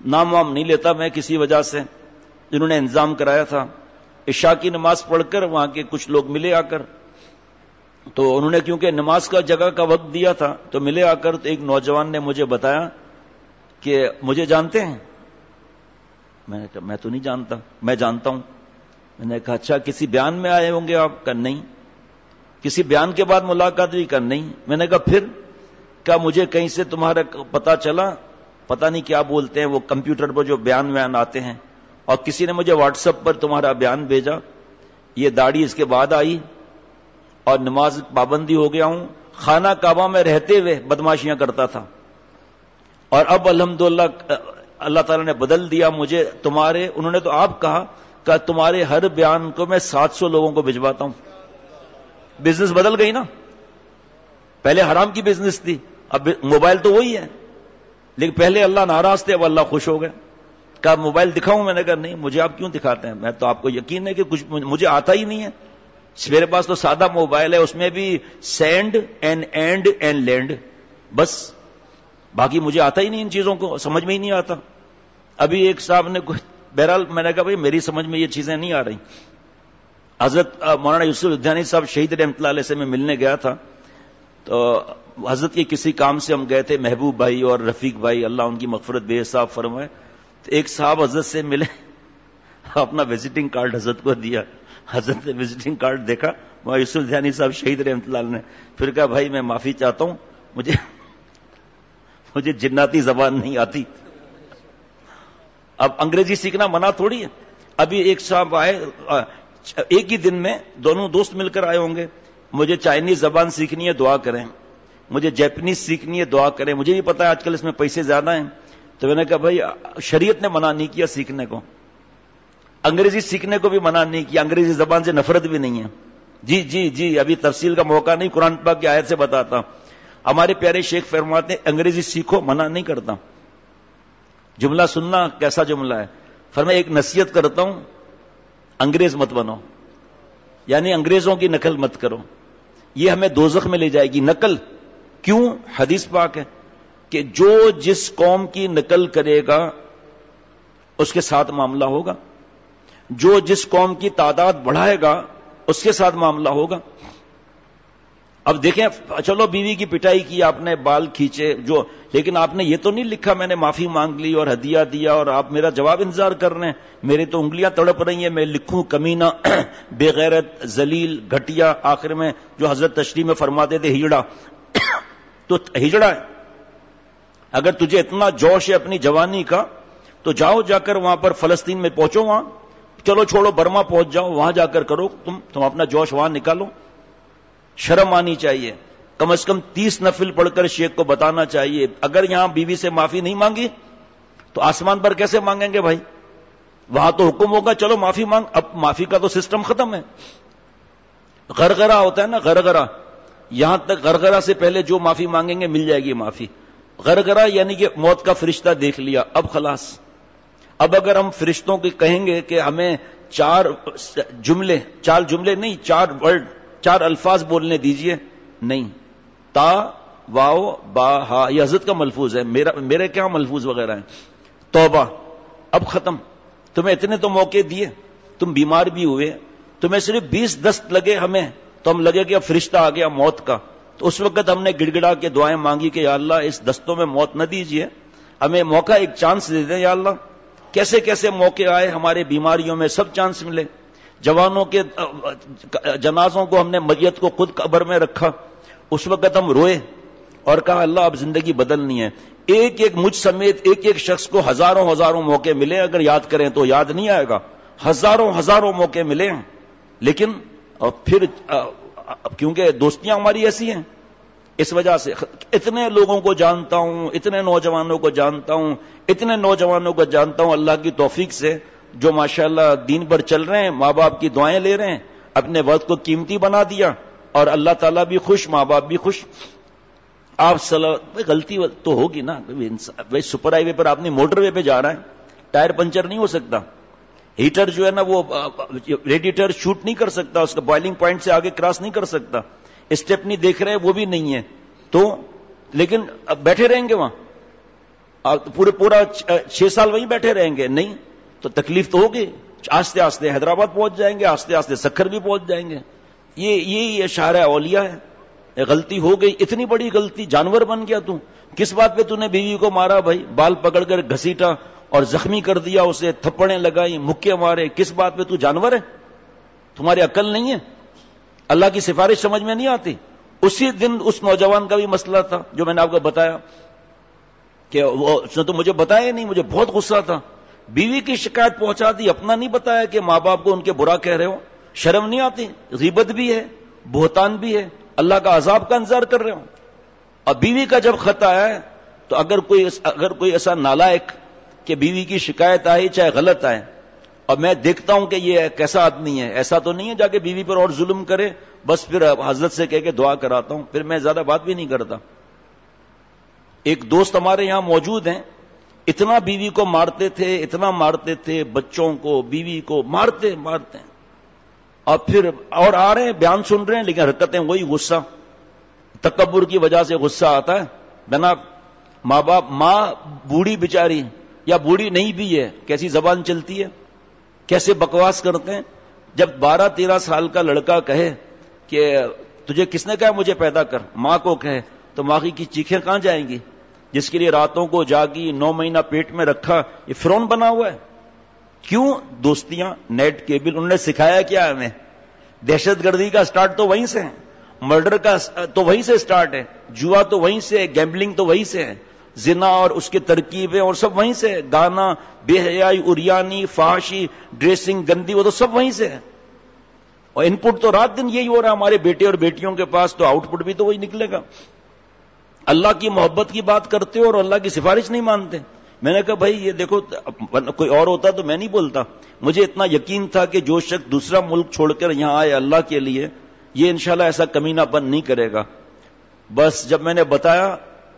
نام وام نہیں لیتا میں کسی وجہ سے، جنہوں نے انتظام کرایا تھا، عشاء کی نماز پڑھ کر وہاں کے کچھ لوگ ملے آ کر، تو انہوں نے کیونکہ نماز کا جگہ کا وقت دیا تھا تو ملے آ کر، تو ایک نوجوان نے مجھے بتایا کہ مجھے جانتے ہیں؟ میں نے کہا میں تو نہیں جانتا۔ میں جانتا ہوں۔ میں نے کہا اچھا کسی بیان میں آئے ہوں گے آپ؟ کا نہیں۔ کسی بیان کے بعد ملاقات ہوئی؟ کا نہیں۔ میں نے کہا پھر؟ کیا مجھے کہیں سے تمہارا پتا چلا؟ پتا نہیں کیا بولتے ہیں وہ کمپیوٹر پر جو بیان ویان آتے ہیں، اور کسی نے مجھے واٹس ایپ پر تمہارا بیان بھیجا، یہ داڑھی اس کے بعد آئی اور نماز پابندی ہو گیا ہوں، خانہ کعبہ میں رہتے ہوئے بدماشیاں کرتا تھا، اور اب الحمدللہ اللہ تعالیٰ نے بدل دیا مجھے تمہارے، انہوں نے تو آپ کہا کہ تمہارے ہر بیان کو میں سات سو لوگوں کو بھجواتا ہوں۔ بزنس بدل گئی نا، پہلے حرام کی بزنس تھی، اب موبائل تو وہی ہے، لیکن پہلے اللہ ناراض تھے، اب اللہ خوش ہو گئے۔ کہا موبائل دکھاؤں؟ میں نے کہا نہیں، مجھے آپ کیوں دکھاتے ہیں، میں تو آپ کو یقین ہے کہ کچھ مجھے آتا ہی نہیں ہے، میرے پاس تو سادہ موبائل ہے، اس میں بھی sand and and and land, بس، باقی مجھے آتا ہی نہیں، ان چیزوں کو سمجھ میں ہی نہیں آتا۔ ابھی ایک صاحب نے بہرحال میں نے کہا بھائی میری سمجھ میں یہ چیزیں نہیں آ رہی۔ حضرت مولانا یوسف لدھیانی صاحب شہید رحمۃ اللہ علیہ سے میں ملنے گیا تھا، تو حضرت کے کسی کام سے ہم گئے تھے، محبوب بھائی اور رفیق بھائی، اللہ ان کی مغفرت بے حساب فرمائے، تو ایک صاحب حضرت سے ملے، اپنا وزٹنگ کارڈ حضرت کو دیا، حضرت نے وزٹنگ کارڈ دیکھا، مولانا یوسف لدھیانی صاحب شہید رحمۃ اللہ علیہ نے، پھر کہا بھائی میں معافی چاہتا ہوں، مجھے مجھے جناتی زبان نہیں آتی۔ اب انگریزی سیکھنا منع تھوڑی ہے۔ ابھی ایک صاحب آئے، ایک ہی دن میں دونوں دوست مل کر آئے ہوں گے، مجھے چائنیز زبان سیکھنی ہے دعا کریں، مجھے جیپنیز سیکھنی ہے دعا کریں، مجھے بھی پتا ہے آج کل اس میں پیسے زیادہ ہیں، تو میں نے کہا بھائی شریعت نے منع نہیں کیا سیکھنے کو، انگریزی سیکھنے کو بھی منع نہیں کیا، انگریزی زبان سے نفرت بھی نہیں ہے۔ جی جی جی ابھی تفصیل کا موقع نہیں، قرآن پاک کی آیت سے بتاتا۔ ہمارے پیارے شیخ فرماتے ہیں انگریزی سیکھو، منع نہیں کرتا۔ جملہ سننا کیسا جملہ ہے، فرمایا ایک نصیحت کرتا ہوں، انگریز مت بنو، یعنی انگریزوں کی نقل مت کرو، یہ ہمیں دوزخ میں لے جائے گی۔ نقل کیوں؟ حدیث پاک ہے کہ جو جس قوم کی نقل کرے گا اس کے ساتھ معاملہ ہوگا، جو جس قوم کی تعداد بڑھائے گا اس کے ساتھ معاملہ ہوگا۔ اب دیکھیں، چلو بیوی کی پٹائی کی آپ نے، بال کھینچے جو، لیکن آپ نے یہ تو نہیں لکھا میں نے معافی مانگ لی اور ہدیہ دیا اور آپ میرا جواب انتظار کر رہے ہیں، میری تو انگلیاں تڑپ رہی ہیں، میں لکھوں کمینہ، بے غیرت، ذلیل، گھٹیا، آخر میں جو حضرت تشریح میں فرماتے تھے ہجڑا، تو ہجڑا ہے۔ اگر تجھے اتنا جوش ہے اپنی جوانی کا تو جاؤ، جا کر وہاں پر فلسطین میں پہنچو، وہاں چلو چھوڑو برما پہنچ جاؤ، وہاں جا کر کرو، تم تم اپنا جوش وہاں نکالو۔ شرم آنی چاہیے، کم از کم تیس نفل پڑھ کر شیخ کو بتانا چاہیے، اگر یہاں بیوی سے معافی نہیں مانگی تو آسمان پر کیسے مانگیں گے بھائی؟ وہاں تو حکم ہوگا چلو معافی مانگ، اب معافی کا تو سسٹم ختم ہے۔ غرغرہ ہوتا ہے نا، غرغرہ، یہاں تک غرغرہ سے پہلے جو معافی مانگیں گے مل جائے گی معافی۔ غرغرہ یعنی کہ موت کا فرشتہ دیکھ لیا، اب خلاص۔ اب اگر ہم فرشتوں کو کہیں گے کہ ہمیں چار جملے، چار جملے نہیں، چار ورڈ، چار الفاظ بولنے دیجئے، نہیں، تا واو با ہا، یہ حضرت کا ملفوظ ہے، میرا میرے کیا ملفوظ وغیرہ ہیں۔ توبہ، اب ختم، تمہیں اتنے تو موقع دیے، تم بیمار بھی ہوئے، تمہیں صرف بیس دست لگے ہمیں، تو ہم لگے کہ اب فرشتہ آ گیا موت کا، تو اس وقت ہم نے گڑ گڑا کے دعائیں مانگی کہ یا اللہ اس دستوں میں موت نہ دیجیے، ہمیں موقع، ایک چانس دے دیں یا اللہ۔ کیسے کیسے موقع آئے ہمارے بیماریوں میں، سب چانس ملے۔ جوانوں کے جنازوں کو ہم نے میت کو خود قبر میں رکھا، اس وقت ہم روئے اور کہا اللہ اب زندگی بدلنی ہے۔ ایک ایک مجھ سمیت ایک ایک شخص کو ہزاروں ہزاروں موقع ملے، اگر یاد کریں تو یاد نہیں آئے گا، ہزاروں ہزاروں موقع ملے ہیں، لیکن اور پھر کیونکہ دوستیاں ہماری ایسی ہیں، اس وجہ سے اتنے لوگوں کو جانتا ہوں، اتنے نوجوانوں کو جانتا ہوں، اتنے نوجوانوں کو جانتا ہوں اللہ کی توفیق سے، جو ماشاءاللہ دین پر چل رہے ہیں، ماں باپ کی دعائیں لے رہے ہیں، اپنے وقت کو قیمتی بنا دیا، اور اللہ تعالیٰ بھی خوش، ماں باپ بھی خوش۔ آپ صلاح غلطی تو ہوگی نا، بھائی سپر ہائی وے پر آپ نے موٹر وے پہ جا رہا ہے، ٹائر پنچر نہیں ہو سکتا، ہیٹر جو ہے نا وہ ریڈیٹر شوٹ نہیں کر سکتا، اس کا بوائلنگ پوائنٹ سے آگے کراس نہیں کر سکتا، اسٹیپ نہیں دیکھ رہے وہ بھی نہیں ہے، تو لیکن اب بیٹھے رہیں گے وہاں، آپ پورے پورا چھ سال وہیں بیٹھے رہیں گے؟ نہیں. تو تکلیف تو ہوگی. آستے آستے حیدرآباد پہنچ جائیں گے, آستے آستے سکھر بھی پہنچ جائیں گے. یہ یہی اشارہ اولیاء ہے. غلطی ہو گئی, اتنی بڑی غلطی, جانور بن گیا تو. کس بات پہ تو نے بیوی کو مارا بھائی؟ بال پکڑ کر گھسیٹا اور زخمی کر دیا اسے, تھپڑیں لگائی, مکے مارے. کس بات پہ تو جانور ہے؟ تمہاری عقل نہیں ہے؟ اللہ کی سفارش سمجھ میں نہیں آتی؟ اسی دن اس نوجوان کا بھی مسئلہ تھا جو میں نے آپ کو بتایا کہ وہ اس نے تو مجھے بتایا نہیں, مجھے بہت غصہ تھا. بیوی کی شکایت پہنچا دی, اپنا نہیں بتایا کہ ماں باپ کو ان کے برا کہہ رہے ہو. شرم نہیں آتی؟ غیبت بھی ہے, بہتان بھی ہے, اللہ کا عذاب کا انتظار کر رہے ہو. اور بیوی کا جب خط آیا ہے تو اگر کوئی اگر کوئی ایسا نالائق کہ بیوی کی شکایت آئی چاہے غلط آئے, اور میں دیکھتا ہوں کہ یہ کیسا آدمی ہے, ایسا تو نہیں ہے جا کے بیوی پر اور ظلم کرے, بس پھر حضرت سے کہہ کے دعا کراتا ہوں, پھر میں زیادہ بات بھی نہیں کرتا. ایک دوست ہمارے یہاں موجود ہیں, اتنا بیوی کو مارتے تھے, اتنا مارتے تھے, بچوں کو بیوی کو مارتے مارتے اور پھر اور آ رہے ہیں بیان سن رہے ہیں, لیکن حرکتیں وہی, غصہ, تکبر کی وجہ سے غصہ آتا ہے. جناب ماں باپ, ماں بوڑھی بیچاری یا بوڑھی نہیں بھی ہے, کیسی زبان چلتی ہے, کیسے بکواس کرتے ہیں. جب بارہ تیرہ سال کا لڑکا کہے کہ تجھے کس نے کہا مجھے پیدا کر, ماں کو کہے, تو ماں کی چیخیں کہاں جائیں گی؟ جس کے لیے راتوں کو جاگی, نو مہینہ پیٹ میں رکھا, یہ فرعون بنا ہوا ہے. کیوں؟ دوستیاں, نیٹ کیبل, انہوں نے سکھایا کیا ہمیں؟ دہشت گردی کا سٹارٹ تو وہیں سے ہے, مرڈر کا تو وہیں سے سٹارٹ ہے, جوا تو وہیں سے ہے, گیمبلنگ تو وہیں سے ہے, زنا اور اس کے ترکیبیں اور سب وہیں سے ہے, گانا, بے حیائی, اریانی, فحاشی, ڈریسنگ گندی, وہ تو سب وہیں سے ہے. اور ان پٹ تو رات دن یہی ہو رہا ہے ہمارے بیٹے اور بیٹیوں کے پاس, تو آؤٹ پٹ بھی تو وہی نکلے گا. اللہ کی محبت کی بات کرتے ہو اور اللہ کی سفارش نہیں مانتے. میں نے کہا بھائی یہ دیکھو, کوئی اور ہوتا تو میں نہیں بولتا. مجھے اتنا یقین تھا کہ جو شخص دوسرا ملک چھوڑ کر یہاں آئے اللہ کے لیے, یہ انشاءاللہ ایسا کمینہ پن نہیں کرے گا. بس جب میں نے بتایا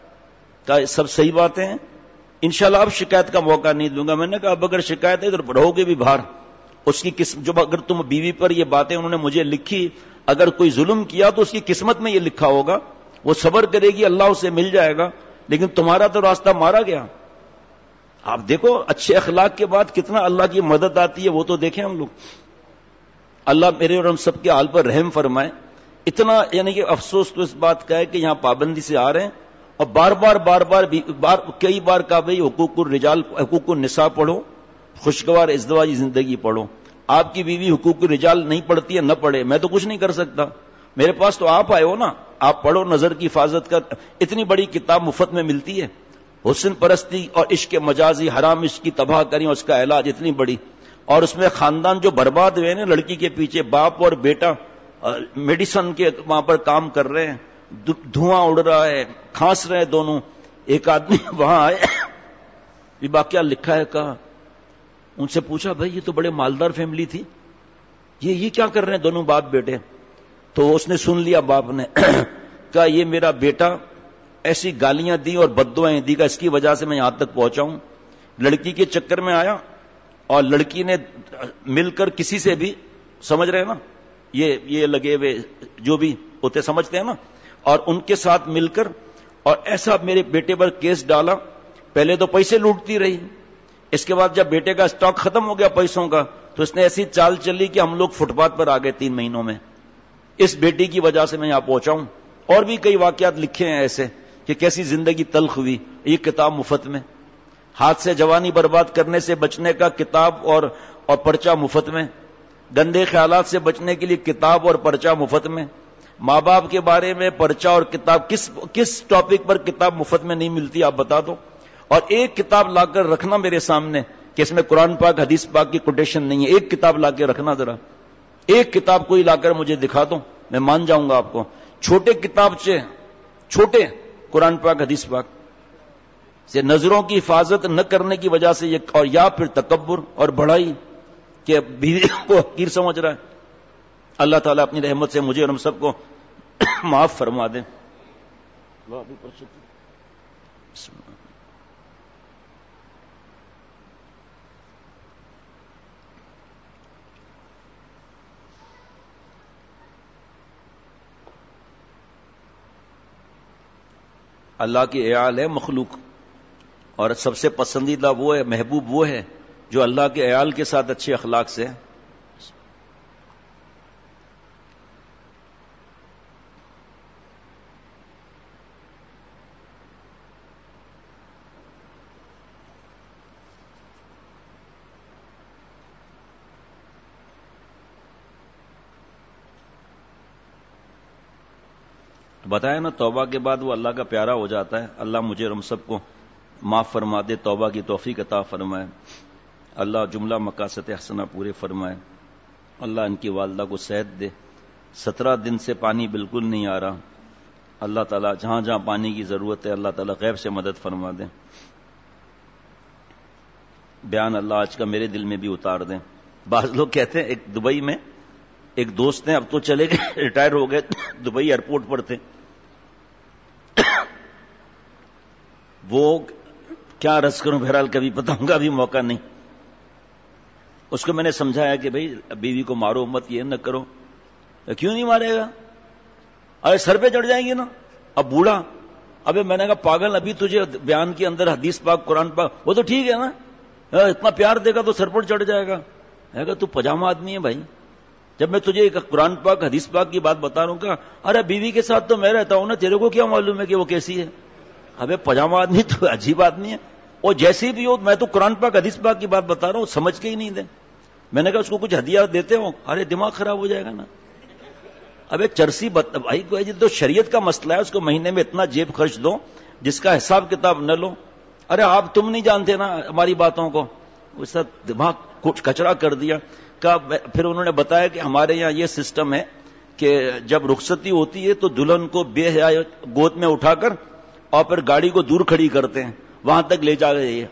کہ سب صحیح باتیں ہیں, انشاءاللہ اب شکایت کا موقع نہیں دوں گا. میں نے کہا اب اگر شکایت ہے تو رہو گے بھی باہر. اس کی قسم, جو اگر تم بیوی پر یہ باتیں انہوں نے مجھے لکھی, اگر کوئی ظلم کیا تو اس کی قسمت میں یہ لکھا ہوگا, وہ صبر کرے گی, اللہ اسے مل جائے گا. لیکن تمہارا تو راستہ مارا گیا. آپ دیکھو اچھے اخلاق کے بعد کتنا اللہ کی مدد آتی ہے, وہ تو دیکھیں ہم لوگ. اللہ میرے اور ہم سب کے حال پر رحم فرمائے. اتنا یعنی کہ افسوس تو اس بات کا ہے کہ یہاں پابندی سے آ رہے ہیں اور بار بار بار بار, بار کئی بار کہا بھائی حقوق الرجال, حقوق النساء پڑھو, خوشگوار ازدواجی زندگی پڑھو. آپ کی بیوی حقوق الرجال نہیں پڑھتی ہے, نہ پڑھے, میں تو کچھ نہیں کر سکتا. میرے پاس تو آپ آئے ہو نا, آپ پڑھو, نظر کی حفاظت کا اتنی بڑی کتاب مفت میں ملتی ہے. حسن پرستی اور عشق مجازی, حرام عشق کی تباہ کریں, اس کا علاج اتنی بڑی. اور اس میں خاندان جو برباد ہوئے نا لڑکی کے پیچھے, باپ اور بیٹا میڈیسن کے وہاں پر کام کر رہے ہیں, دھواں اڑ رہا ہے, کھانس رہے ہیں دونوں. ایک آدمی وہاں آئے, یہ واقعہ لکھا ہے, کہا, ان سے پوچھا بھائی یہ تو بڑے مالدار فیملی تھی, یہ یہ کیا کر رہے ہیں دونوں باپ بیٹے؟ تو اس نے سن لیا باپ نے, کہا یہ میرا بیٹا ایسی گالیاں دی اور بددعائیں دی کا اس کی وجہ سے میں یہاں تک پہنچا ہوں. لڑکی کے چکر میں آیا اور لڑکی نے مل کر کسی سے بھی, سمجھ رہے ہیں نا, یہ یہ لگے ہوئے جو بھی ہوتے سمجھتے ہیں نا, اور ان کے ساتھ مل کر اور ایسا میرے بیٹے پر کیس ڈالا. پہلے تو پیسے لوٹتی رہی, اس کے بعد جب بیٹے کا اسٹاک ختم ہو گیا پیسوں کا, تو اس نے ایسی چال چلی کہ ہم لوگ فٹ پاتھ پر آ گئے تین مہینوں میں. اس بیٹی کی وجہ سے میں یہاں پہنچا ہوں. اور بھی کئی واقعات لکھے ہیں ایسے کہ کیسی زندگی تلخ ہوئی. یہ کتاب مفت میں, ہاتھ سے جوانی برباد کرنے سے بچنے کا کتاب اور اور پرچہ مفت میں, گندے خیالات سے بچنے کے لیے کتاب اور پرچہ مفت میں, ماں باپ کے بارے میں پرچہ اور کتاب. کس کس ٹاپک پر کتاب مفت میں نہیں ملتی آپ بتا دو. اور ایک کتاب لا کر رکھنا میرے سامنے کہ اس میں قرآن پاک حدیث پاک کی کوٹیشن نہیں ہے. ایک کتاب لا کے رکھنا ذرا, ایک کتاب کوئی لا کر مجھے دکھا دو, میں مان جاؤں گا آپ کو. چھوٹے کتاب سے چھوٹے قرآن پاک حدیث پاک سے نظروں کی حفاظت نہ کرنے کی وجہ سے یہ, اور یا پھر تکبر اور بڑائی کہ بیوی کو حقیر سمجھ رہا ہے. اللہ تعالیٰ اپنی رحمت سے مجھے اور ہم سب کو معاف فرما دیں. اللہ کی اعال ہے مخلوق, اور سب سے پسندیدہ وہ ہے، محبوب وہ ہے جو اللہ کے عیال کے ساتھ اچھے اخلاق سے ہے۔ بتایا نا، توبہ کے بعد وہ اللہ کا پیارا ہو جاتا ہے۔ اللہ مجھے ہم سب کو معاف فرما دے، توبہ کی توفیق عطا فرمائے، اللہ جملہ مقاصد حسنہ پورے فرمائے، اللہ ان کی والدہ کو صحت دے۔ سترہ دن سے پانی بالکل نہیں آ رہا، اللہ تعالیٰ جہاں جہاں پانی کی ضرورت ہے اللہ تعالیٰ غیب سے مدد فرما دیں۔ بیان اللہ آج کا میرے دل میں بھی اتار دیں۔ بعض لوگ کہتے ہیں، ایک دبئی میں ایک دوست ہیں، اب تو چلے گئے، ریٹائر ہو گئے، دبئی ایئرپورٹ پر تھے، وہ کیا عرض کروں، بہرحال کبھی بتاؤں گا، ابھی موقع نہیں۔ اس کو میں نے سمجھایا کہ بھائی بیوی کو مارو مت، یہ نہ کرو۔ کیوں نہیں مارے گا؟ ارے سر پہ چڑھ جائیں گے نا۔ اب بوڑھا، ابھی میں نے کہا پاگل، ابھی تجھے بیان کے اندر حدیث پاک قرآن پاک، وہ تو ٹھیک ہے نا، اتنا پیار دے گا تو سر پر چڑھ جائے گا۔ میں کہا تو پجامہ آدمی ہے بھائی، جب میں تجھے ایک قرآن پاک حدیث پاک کی بات بتا رہا ہوں، کہ ارے بیوی کے ساتھ تو میں رہتا ہوں نا، تیرے کو کیا معلوم ہے کہ وہ کیسی ہے؟ ابے پجامہ آدمی تو عجیب آدمی ہے، اور جیسی بھی ہو، میں تو قرآن پاک حدیث پاک کی بات بتا رہا ہوں، سمجھ کے ہی نہیں دیں۔ میں نے کہا اس کو کچھ ہدیہ دیتے ہو؟ ارے دماغ خراب ہو جائے گا نا۔ ابے چرسی بت... بھائی کو تو شریعت کا مسئلہ ہے، اس کو مہینے میں اتنا جیب خرچ دو جس کا حساب کتاب نہ لو۔ ارے آپ تم نہیں جانتے نا ہماری باتوں کو، اس دماغ کچھ کچرا کر دیا۔ پھر انہوں نے بتایا کہ ہمارے یہاں یہ سسٹم ہے کہ جب رخصتی ہوتی ہے تو دلہن کو بے حیا گود میں اٹھا کر اور پھر گاڑی کو دور کھڑی کرتے ہیں، وہاں تک لے جا گئے۔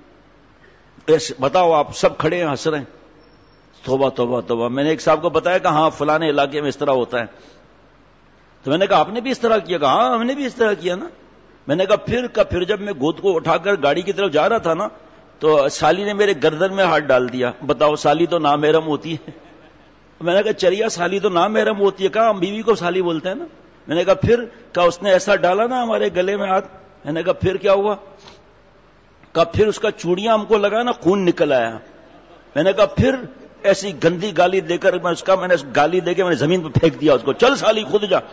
بتاؤ، آپ سب کھڑے ہیں، ہنس رہے ہیں۔ توبہ توبہ توبہ۔ میں نے ایک صاحب کو بتایا کہ ہاں فلانے علاقے میں اس طرح ہوتا ہے، تو میں نے کہا آپ نے بھی اس طرح کیا؟ کہا ہاں ہم نے بھی اس طرح کیا نا۔ میں نے کہا پھر کا پھر جب میں گود کو اٹھا کر گاڑی کی طرف جا رہا تھا نا، تو سالی نے میرے گردن میں ہاتھ ڈال دیا۔ بتاؤ، سالی تو نامحرم ہوتی ہے۔ میں نے کہا چریا، سالی تو نامحرم ہوتی ہے؟ کہا ہم بیوی کو سالی بولتے ہیں نا۔ میں نے کہا پھر کہا اس نے ایسا ڈالا نا ہمارے گلے میں ہاتھ۔ میں نے کہا پھر کیا ہوا؟ کہا پھر اس کا چوڑیاں ہم کو لگا نا، خون نکل آیا۔ میں نے کہا پھر ایسی گندی گالی دے کر میں اس کا میں نے گالی دے کے میں نے زمین پہ پھینک دیا اس کو، چل سالی خود جا۔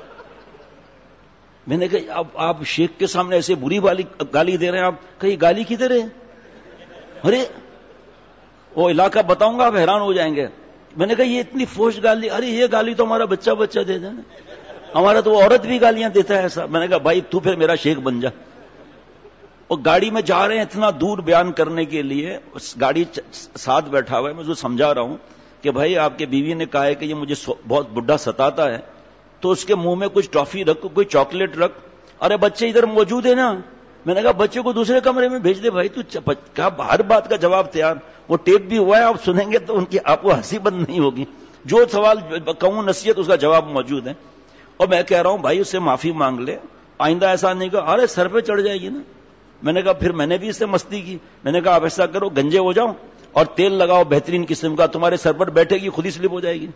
میں نے کہا اب آپ شیخ کے سامنے ایسے بری والی گالی دے رہے ہیں، آپ کہیں گالی کدھر ہے؟ ارے وہ علاقہ بتاؤں گا آپ حیران ہو جائیں گے۔ میں نے کہا یہ اتنی فوش گالی، ارے یہ گالی تو ہمارا بچہ بچہ دے دے نا، ہمارا تو وہ عورت بھی گالیاں دیتا ہے ایسا۔ میں نے کہا بھائی تو پھر میرا شیخ بن جا۔ اور گاڑی میں جا رہے ہیں اتنا دور بیان کرنے کے لیے، اس گاڑی ساتھ بیٹھا ہوا ہے، میں اس کو سمجھا رہا ہوں کہ بھائی آپ کے بیوی نے کہا ہے کہ یہ مجھے بہت بڈھا ستاتا ہے، تو اس کے منہ میں کچھ ٹافی رکھ، کوئی چاکلیٹ رکھ۔ ارے بچے ادھر موجود ہے نا۔ میں نے کہا بچے کو دوسرے کمرے میں بھیج دے بھائی، تو کہا ہر بات کا جواب تیار، وہ ٹیپ بھی ہوا ہے، آپ سنیں گے تو ان کی آپ کو ہنسی بند نہیں ہوگی، جو سوال کہوں نصیحت اس کا جواب موجود ہے۔ اور میں کہہ رہا ہوں بھائی اس سے معافی مانگ لے، آئندہ ایسا نہیں کہا۔ ارے سر پہ چڑھ جائے گی نا۔ میں نے کہا پھر میں نے بھی اس سے مستی کی۔ میں نے کہا آپ ایسا کرو، گنجے ہو جاؤ اور تیل لگاؤ بہترین قسم کا، تمہارے سر پر بیٹھے گی، خود ہی سلپ ہو جائے گی۔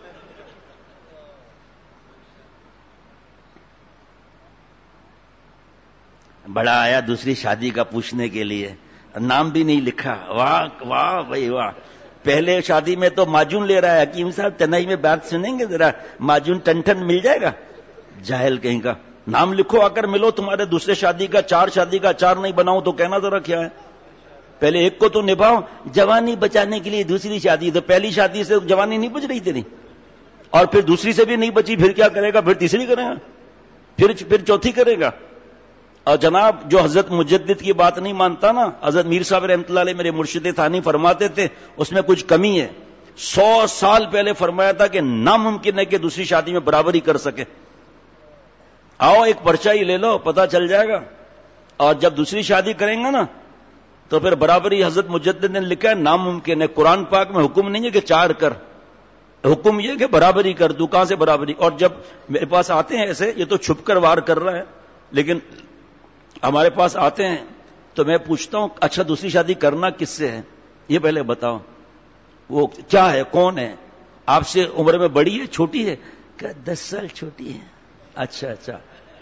بڑا آیا دوسری شادی کا پوچھنے کے لیے، نام بھی نہیں لکھا۔ واہ واہ بھائی واہ، پہلے شادی میں تو ماجون لے رہا ہے۔ حکیم صاحب تنہائی میں بات سنیں گے ذرا، ماجون ٹن ٹن مل جائے گا؟ جاہل کہیں کا، نام لکھو آ کر ملو، تمہارے دوسرے شادی کا چار شادی کا چار نہیں بناؤں تو کہنا ذرا کیا ہے؟ پہلے ایک کو تو نبھاؤ، جوانی بچانے کے لیے دوسری شادی، تو پہلی شادی سے جوانی نہیں بچ رہی تیری، اور پھر دوسری سے بھی نہیں بچی، پھر کیا کرے گا؟ پھر تیسری کرے گا، پھر پھر چوتھی کرے گا۔ اور جناب جو حضرت مجدد کی بات نہیں مانتا نا، حضرت میر صاحب رحمۃ اللہ علیہ میرے مرشد ثانی فرماتے تھے اس میں کچھ کمی ہے۔ سو سال پہلے فرمایا تھا کہ ناممکن ہے کہ دوسری شادی میں برابری کر سکے۔ آؤ ایک پرچہ ہی لے لو، پتہ چل جائے گا۔ اور جب دوسری شادی کریں گے نا تو پھر برابری حضرت مجدد نے لکھا ہے ناممکن ہے۔ قرآن پاک میں حکم نہیں ہے کہ چار کر، حکم یہ کہ برابری کر۔ تو کہاں سے برابری؟ اور جب میرے پاس آتے ہیں ایسے، یہ تو چھپ کر وار کر رہا ہے، لیکن ہمارے پاس آتے ہیں تو میں پوچھتا ہوں اچھا دوسری شادی کرنا کس سے ہے یہ پہلے بتاؤ، وہ کیا ہے، کون ہے، آپ سے عمر میں بڑی ہے چھوٹی ہے؟ کہ دس سال چھوٹی ہے۔ اچھا اچھا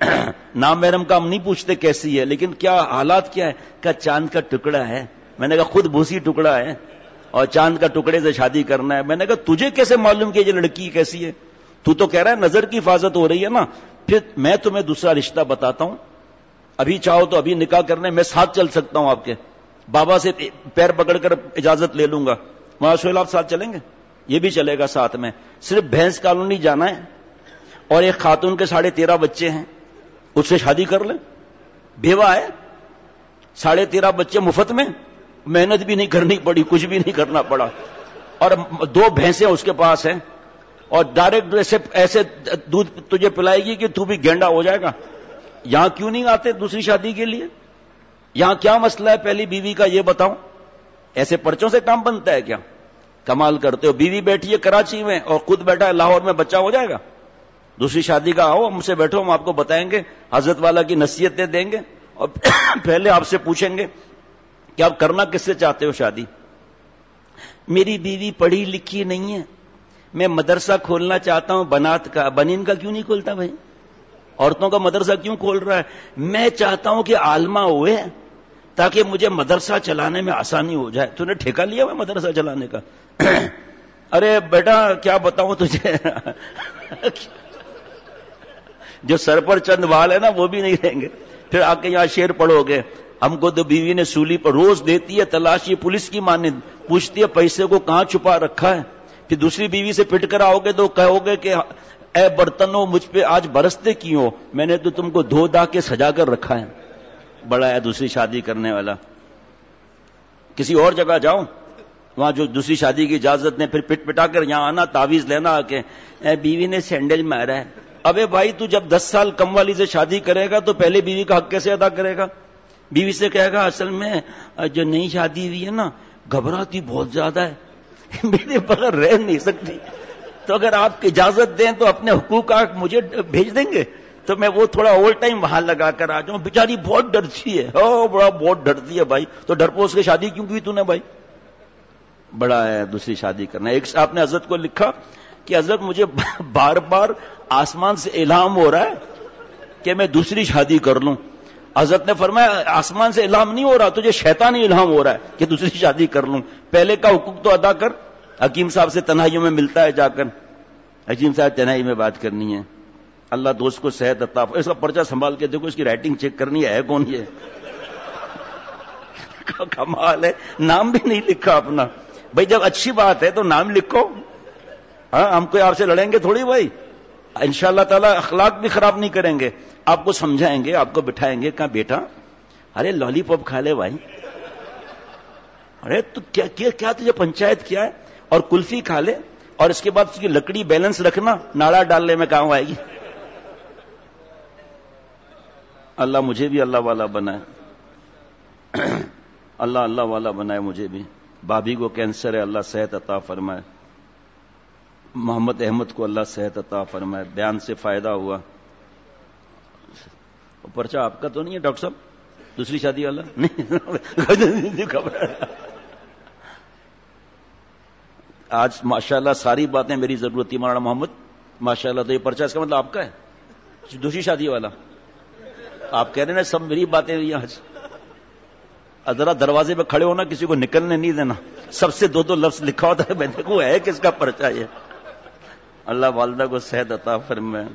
نام محرم کا ہم نہیں پوچھتے کیسی ہے، لیکن کیا حالات کیا ہے؟ کیا چاند کا ٹکڑا ہے؟ میں نے کہا خود بھوسی ٹکڑا ہے اور چاند کا ٹکڑے سے شادی کرنا ہے. میں نے کہا تجھے کیسے معلوم کہ یہ لڑکی کیسی ہے؟ تو تو کہہ رہا ہے نظر کی حفاظت ہو رہی ہے نا. پھر میں تمہیں دوسرا رشتہ بتاتا ہوں، ابھی چاہو تو ابھی نکاح کرنے میں ساتھ چل سکتا ہوں، آپ کے بابا سے پیر پکڑ کر اجازت لے لوں گا. وہاں سہیل آپ ساتھ چلیں گے؟ یہ بھی چلے گا ساتھ میں. صرف بھینس کالونی جانا ہے اور ایک خاتون کے ساڑھے تیرہ بچے ہیں، اس سے شادی کر لیں. بیوہ ہے، ساڑھے تیرہ بچے مفت میں، محنت بھی نہیں کرنی پڑی، کچھ بھی نہیں کرنا پڑا، اور دو بھینسیں اس کے پاس ہیں، اور ڈائریکٹ ایسے ایسے دودھ تجھے پلائے گی کہ تو بھی گینڈا ہو جائے گا. یہاں کیوں نہیں آتے دوسری شادی کے لیے؟ یہاں کیا مسئلہ ہے پہلی بیوی کا یہ بتاؤ؟ ایسے پرچوں سے کام بنتا ہے کیا؟ کمال کرتے ہو. بیوی بیٹھی ہے کراچی میں اور خود بیٹھا ہے لاہور میں، بچہ ہو جائے گا. دوسری شادی کا آؤ ہم سے بیٹھو، ہم آپ کو بتائیں گے، حضرت والا کی نصیحتیں دیں گے، اور پہلے آپ سے پوچھیں گے کہ آپ کرنا کس سے چاہتے ہو شادی. میری بیوی پڑھی لکھی نہیں ہے، میں مدرسہ کھولنا چاہتا ہوں بنات کا. بنین کا کیوں نہیں کھولتا بھائی؟ عورتوں کا مدرسہ کیوں کھول رہا ہے؟ میں چاہتا ہوں کہ عالمہ ہوئے تاکہ مجھے مدرسہ چلانے میں آسانی ہو جائے. تو نے ٹھیکہ لیا ہوا مدرسہ چلانے کا؟ ارے بیٹا کیا بتاؤں تجھے، جو سر پر چند وال ہے نا وہ بھی نہیں رہیں گے. پھر آ کے یہاں شعر پڑھو گے، ہم کو تو بیوی نے سولی پر روز دیتی ہے تلاشی پولیس کی مانند، پوچھتی ہے پیسے کو کہاں چھپا رکھا ہے. پھر دوسری بیوی سے پٹ کر آؤ گے تو کہو گے کہ اے برتنوں مجھ پہ آج برستے کیوں، میں نے تو تم کو دھو دا کے سجا کر رکھا ہے. بڑا ہے دوسری شادی کرنے والا. کسی اور جگہ جاؤ وہاں جو دوسری شادی کی اجازت نے، پھر پٹ پٹا کر یہاں آنا، تعویذ لینا آ کے اے بیوی نے سینڈل مارا ہے. ابے بھائی تو جب دس سال کم والی سے شادی کرے گا تو پہلے بیوی کا حق کیسے ادا کرے گا؟ بیوی سے کہے گا اصل میں جو نئی شادی ہوئی ہے نا گھبراتی بہت زیادہ ہے، میرے بغیر رہ نہیں سکتی، تو اگر آپ اجازت دیں تو اپنے حقوق مجھے بھیج دیں گے تو میں وہ تھوڑا اوور ٹائم وہاں لگا کر آ جاؤں. بیچاری بہت ڈرتی ہے. او بڑا بہت ڈرتی ہے بھائی. تو ڈرپوس کی شادی کیوں کی تو نے بھائی؟ بڑا ہے دوسری شادی کرنا. ایک آپ نے حضرت کو لکھا کہ حضرت مجھے بار بار آسمان سے الہام ہو رہا ہے کہ میں دوسری شادی کر لوں. حضرت نے فرمایا آسمان سے الہام نہیں ہو رہا، تجھے شیطانی الہام ہو رہا ہے کہ دوسری شادی کر لوں. پہلے کا حقوق تو ادا کر. حکیم صاحب سے تنہائیوں میں ملتا ہے جا کر، حکیم صاحب تنہائی میں بات کرنی ہے، اللہ دوست کو صحت عطا. اس کا پرچہ سنبھال کے دیکھو، اس کی رائٹنگ چیک کرنی ہے کون یہ. کمال ہے، نام بھی نہیں لکھا اپنا. بھائی جب اچھی بات ہے تو نام لکھو. ہاں ہم کوئی آپ سے لڑیں گے تھوڑی بھائی. انشاءاللہ تعالی اخلاق بھی خراب نہیں کریں گے، آپ کو سمجھائیں گے، آپ کو بٹھائیں گے. کہاں بیٹا ارے لالی پاپ کھا لے بھائی، ارے تو کیا کیا, کیا تجھے پنچایت کیا ہے، اور کلفی کھا لے، اور اس کے بعد اس کی لکڑی بیلنس رکھنا، ناڑا ڈالنے میں کام آئے گی. اللہ مجھے بھی اللہ والا بنائے، اللہ اللہ والا بنائے مجھے بھی. بابی کو کینسر ہے، اللہ صحت عطا فرمائے. محمد احمد کو اللہ صحت عطا فرمائے. بیان سے فائدہ ہوا. پرچہ آپ کا تو نہیں ہے ڈاکٹر صاحب دوسری شادی والا؟ نہیں. آج ماشاءاللہ ساری باتیں میری ضرورت تھی مولانا محمد ماشاءاللہ. تو یہ پرچہ اس کا مطلب آپ کا ہے دوسری شادی والا؟ آپ کہہ رہے ہیں سب میری باتیں آج. ذرا دروازے پہ کھڑے ہونا، کسی کو نکلنے نہیں دینا. سب سے دو دو لفظ لکھا ہوتا ہے، میں دیکھوں ہے کس کا پرچہ یہ. اللہ والدہ کو صحت عطا فرمائے.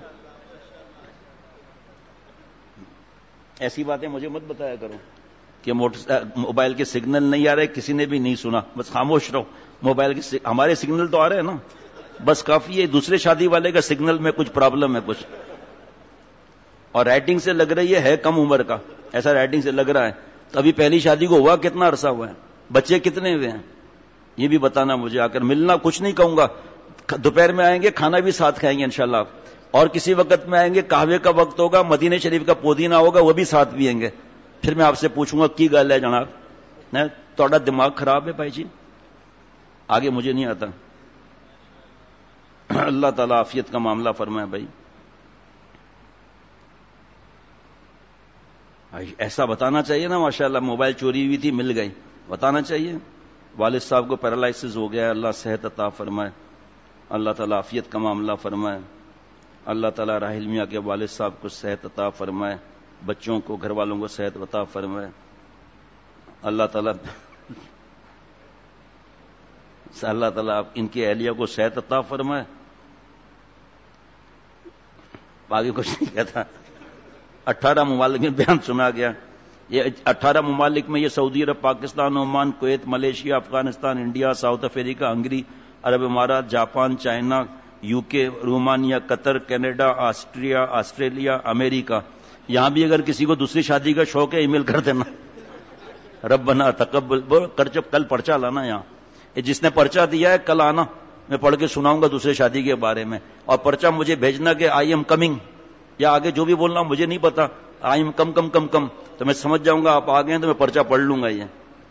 ایسی باتیں مجھے مت بتایا کرو کہ موبائل کے سگنل نہیں آ رہے، کسی نے بھی نہیں سنا، بس خاموش رہو. موبائل کے ہمارے سگنل تو آ رہے ہیں نا، بس کافی ہے. دوسرے شادی والے کا سگنل میں کچھ پرابلم ہے کچھ، اور رائٹنگ سے لگ رہی ہے کم عمر کا، ایسا رائٹنگ سے لگ رہا ہے. تو ابھی پہلی شادی کو ہوا کتنا عرصہ ہوا ہے، بچے کتنے ہوئے ہیں، یہ بھی بتانا مجھے. آ کر ملنا، کچھ نہیں کہوں گا. دوپہر میں آئیں گے، کھانا بھی ساتھ کھائیں گے انشاءاللہ. اور کسی وقت میں آئیں گے، قہوے کا وقت ہوگا، مدینہ شریف کا پودینہ ہوگا، وہ بھی ساتھ پیئیں گے. پھر میں آپ سے پوچھوں گا کی گل ہے جناب، تھوڑا دماغ خراب ہے بھائی جی، آگے مجھے نہیں آتا. اللہ تعالیٰ عافیت کا معاملہ فرمائے بھائی. ایسا بتانا چاہیے نا ماشاءاللہ، موبائل چوری ہوئی تھی مل گئی، بتانا چاہیے. والد صاحب کو پیرالائسس ہو گیا، اللہ صحت عطا فرمائے. اللہ تعالیٰ عافیت کا معاملہ فرمائے. اللہ تعالیٰ راحل میاں کے والد صاحب کو صحت عطا فرمائے، بچوں کو، گھر والوں کو صحت عطا فرمائے، اللہ تعالیٰ اللہ تعالیٰ آپ ان کی اہلیہ کو صحت عطا فرمائے. آگے کچھ نہیں کہتا. اٹھارہ ممالک میں بیان سنا گیا. یہ اٹھارہ ممالک میں یہ Saudi Arab, Pakistan, Oman, Kuwait, Malaysia, Afghanistan, India, South Africa, Hungary, عرب امارات، Japan, China, U K, Romania, Qatar, Canada, Austria, Australia, America. یہاں بھی اگر کسی کو دوسری شادی کا شوق ہے ای میل کر دینا. ربنا تقبل کر، جب کل پرچہ لانا یہاں. جس نے پرچہ دیا ہے کل آنا، میں پڑھ کے سناؤں گا دوسرے شادی کے بارے میں. اور پرچہ مجھے بھیجنا کہ آئی ایم کمنگ، یا آگے جو بھی بولنا مجھے نہیں پتا، آئی ایم کم کم کم کم، تو میں سمجھ جاؤں گا آپ آ گئے ہیں تو میں پرچہ پڑھ لوں گا. یہ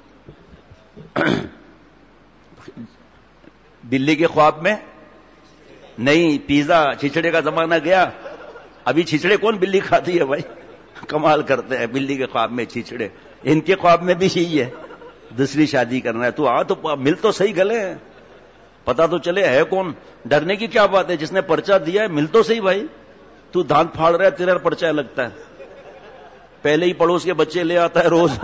بلی کے خواب میں نہیں، پیزا چھچڑے کا زمانہ گیا. ابھی چھچڑے کون بلی کھاتی ہے بھائی؟ کمال کرتے ہیں. بلی کے خواب میں چھچڑے، ان کے خواب میں بھی یہی ہے، دوسری شادی کرنا ہے. تو آ تو مل تو صحیح گلے، پتا تو چلے ہے کون. ڈرنے کی کیا بات ہے؟ جس نے پرچہ دیا ہے مل تو صحیح بھائی. تو دھان پھاڑ رہا ہے، تیرا پرچہ لگتا ہے. پہلے ہی پڑوس کے بچے لے آتا ہے روز.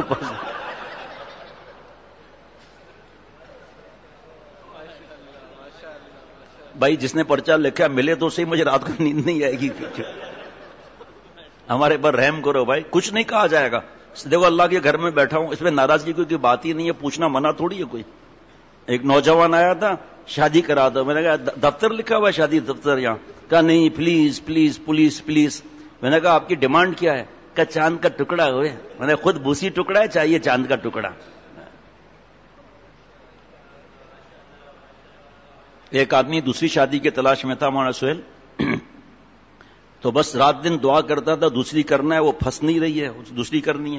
بھائی جس نے پرچہ لکھا ملے تو صحیح، مجھے رات کو نیند نہیں آئے گی. ہمارے پر رحم کرو بھائی. کچھ نہیں کہا جائے گا. دیکھو اللہ کے گھر میں بیٹھا ہوں، اس میں ناراضگی کوئی بات ہی نہیں ہے. پوچھنا منع تھوڑی ہے کوئی. ایک نوجوان آیا تھا، شادی کرا دو. میں نے کہا دفتر لکھا ہوا ہے شادی دفتر یہاں؟ کہا نہیں، پلیز پلیز پولیس پلیز. میں نے کہا آپ کی ڈیمانڈ کیا ہے؟ کہ چاند کا ٹکڑا ہوئے. میں نے خود بوسی ٹکڑا ہے، چاہیے چاند کا ٹکڑا. ایک آدمی دوسری شادی کے تلاش میں تھا مولانا سہیل، تو بس رات دن دعا کرتا تھا دوسری کرنا ہے، وہ پھنس نہیں رہی ہے، دوسری کرنی ہے.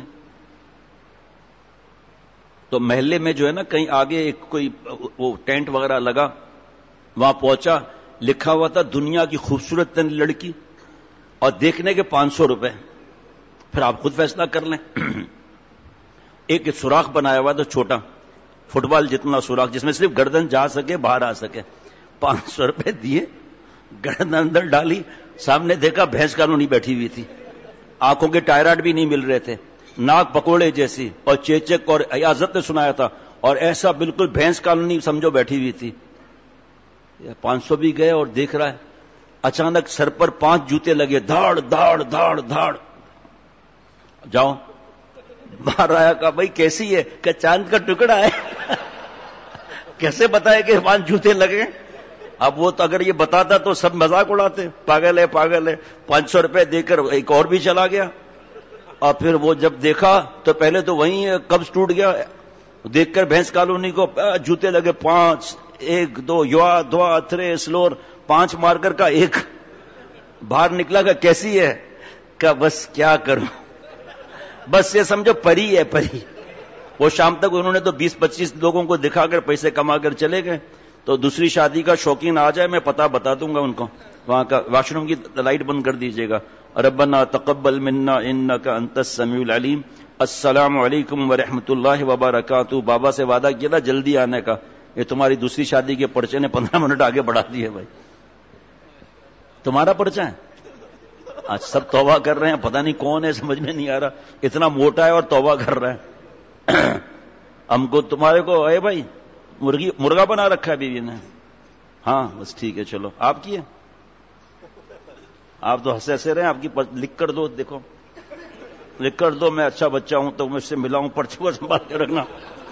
تو محلے میں جو ہے نا کہیں آگے ایک کوئی وہ ٹینٹ وغیرہ لگا، وہاں پہنچا، لکھا ہوا تھا دنیا کی خوبصورت ترین لڑکی اور دیکھنے کے پانچ سو روپے. پھر آپ خود فیصلہ کر لیں. ایک سوراخ بنایا ہوا تھا چھوٹا، فٹ بال جتنا سوراخ، جس میں صرف گردن جا سکے باہر آ سکے. پانچ سو روپے دیے، گردن اندر ڈالی، سامنے دیکھا بھینس کالونی بیٹھی ہوئی تھی. آنکھوں کے ٹائرائڈ بھی نہیں مل رہے تھے، ناک پکوڑے جیسی، اور چیچک اور ایازت نے سنایا تھا، اور ایسا بالکل بھینس کالونی سمجھو بیٹھی ہوئی تھی. پانچ سو بھی گئے اور دیکھ رہا ہے. اچانک سر پر پانچ جوتے لگے، دھاڑ دھاڑ دھاڑ دھاڑ. جاؤ باہر آیا، کہا بھائی کیسی ہے؟ کہ چاند کا ٹکڑا ہے. کیسے بتائے کہ پانچ جوتے لگے؟ اب وہ تو اگر یہ بتاتا تو سب مذاق اڑاتے، پاگل ہے پاگل ہے. پانچ سو روپے دے کر ایک اور بھی چلا گیا. اور پھر وہ جب دیکھا تو پہلے تو وہیں قبض ٹوٹ گیا. دیکھ کر بھینس کالونی کو جوتے لگے پانچ، ایک دو یوا دوا تھرے سلور، پانچ مار کر کا ایک. باہر نکلا کہ کیسی ہے؟ کہ بس کیا کروں، بس یہ سمجھو پری ہے پری. وہ شام تک انہوں نے تو بیس پچیس لوگوں کو دکھا کر پیسے کما کر چلے گئے. تو دوسری شادی کا شوقین آ جائے، میں پتہ بتا دوں گا ان کو. وہاں کا واش روم کی لائٹ بند کر دیجیے گا. ربنا تقبل منا انک انت السمیع العلیم. السلام علیکم ورحمۃ اللہ وبرکاتہ. بابا سے وعدہ کیا تھا جلدی آنے کا. یہ تمہاری دوسری شادی کے پرچے نے پندرہ منٹ آگے بڑھا دیے. بھائی تمہارا پرچہ ہے؟ آج سب توبہ کر رہے ہیں، پتہ نہیں کون ہے، سمجھ میں نہیں آ رہا. اتنا موٹا ہے اور توبہ کر رہا ہے. ہم کو تمہارے کو اے بھائی مرغی مرغا بنا رکھا ہے بیوی نے. ہاں بس ٹھیک ہے چلو. آپ کی ہے؟ آپ تو ہنسے ہنسے رہے. آپ کی لکھ کر دو، دیکھو لکھ کر دو، میں اچھا بچہ ہوں تو مجھ سے ملا ہوں، پرچے کو سنبھال کے رکھنا.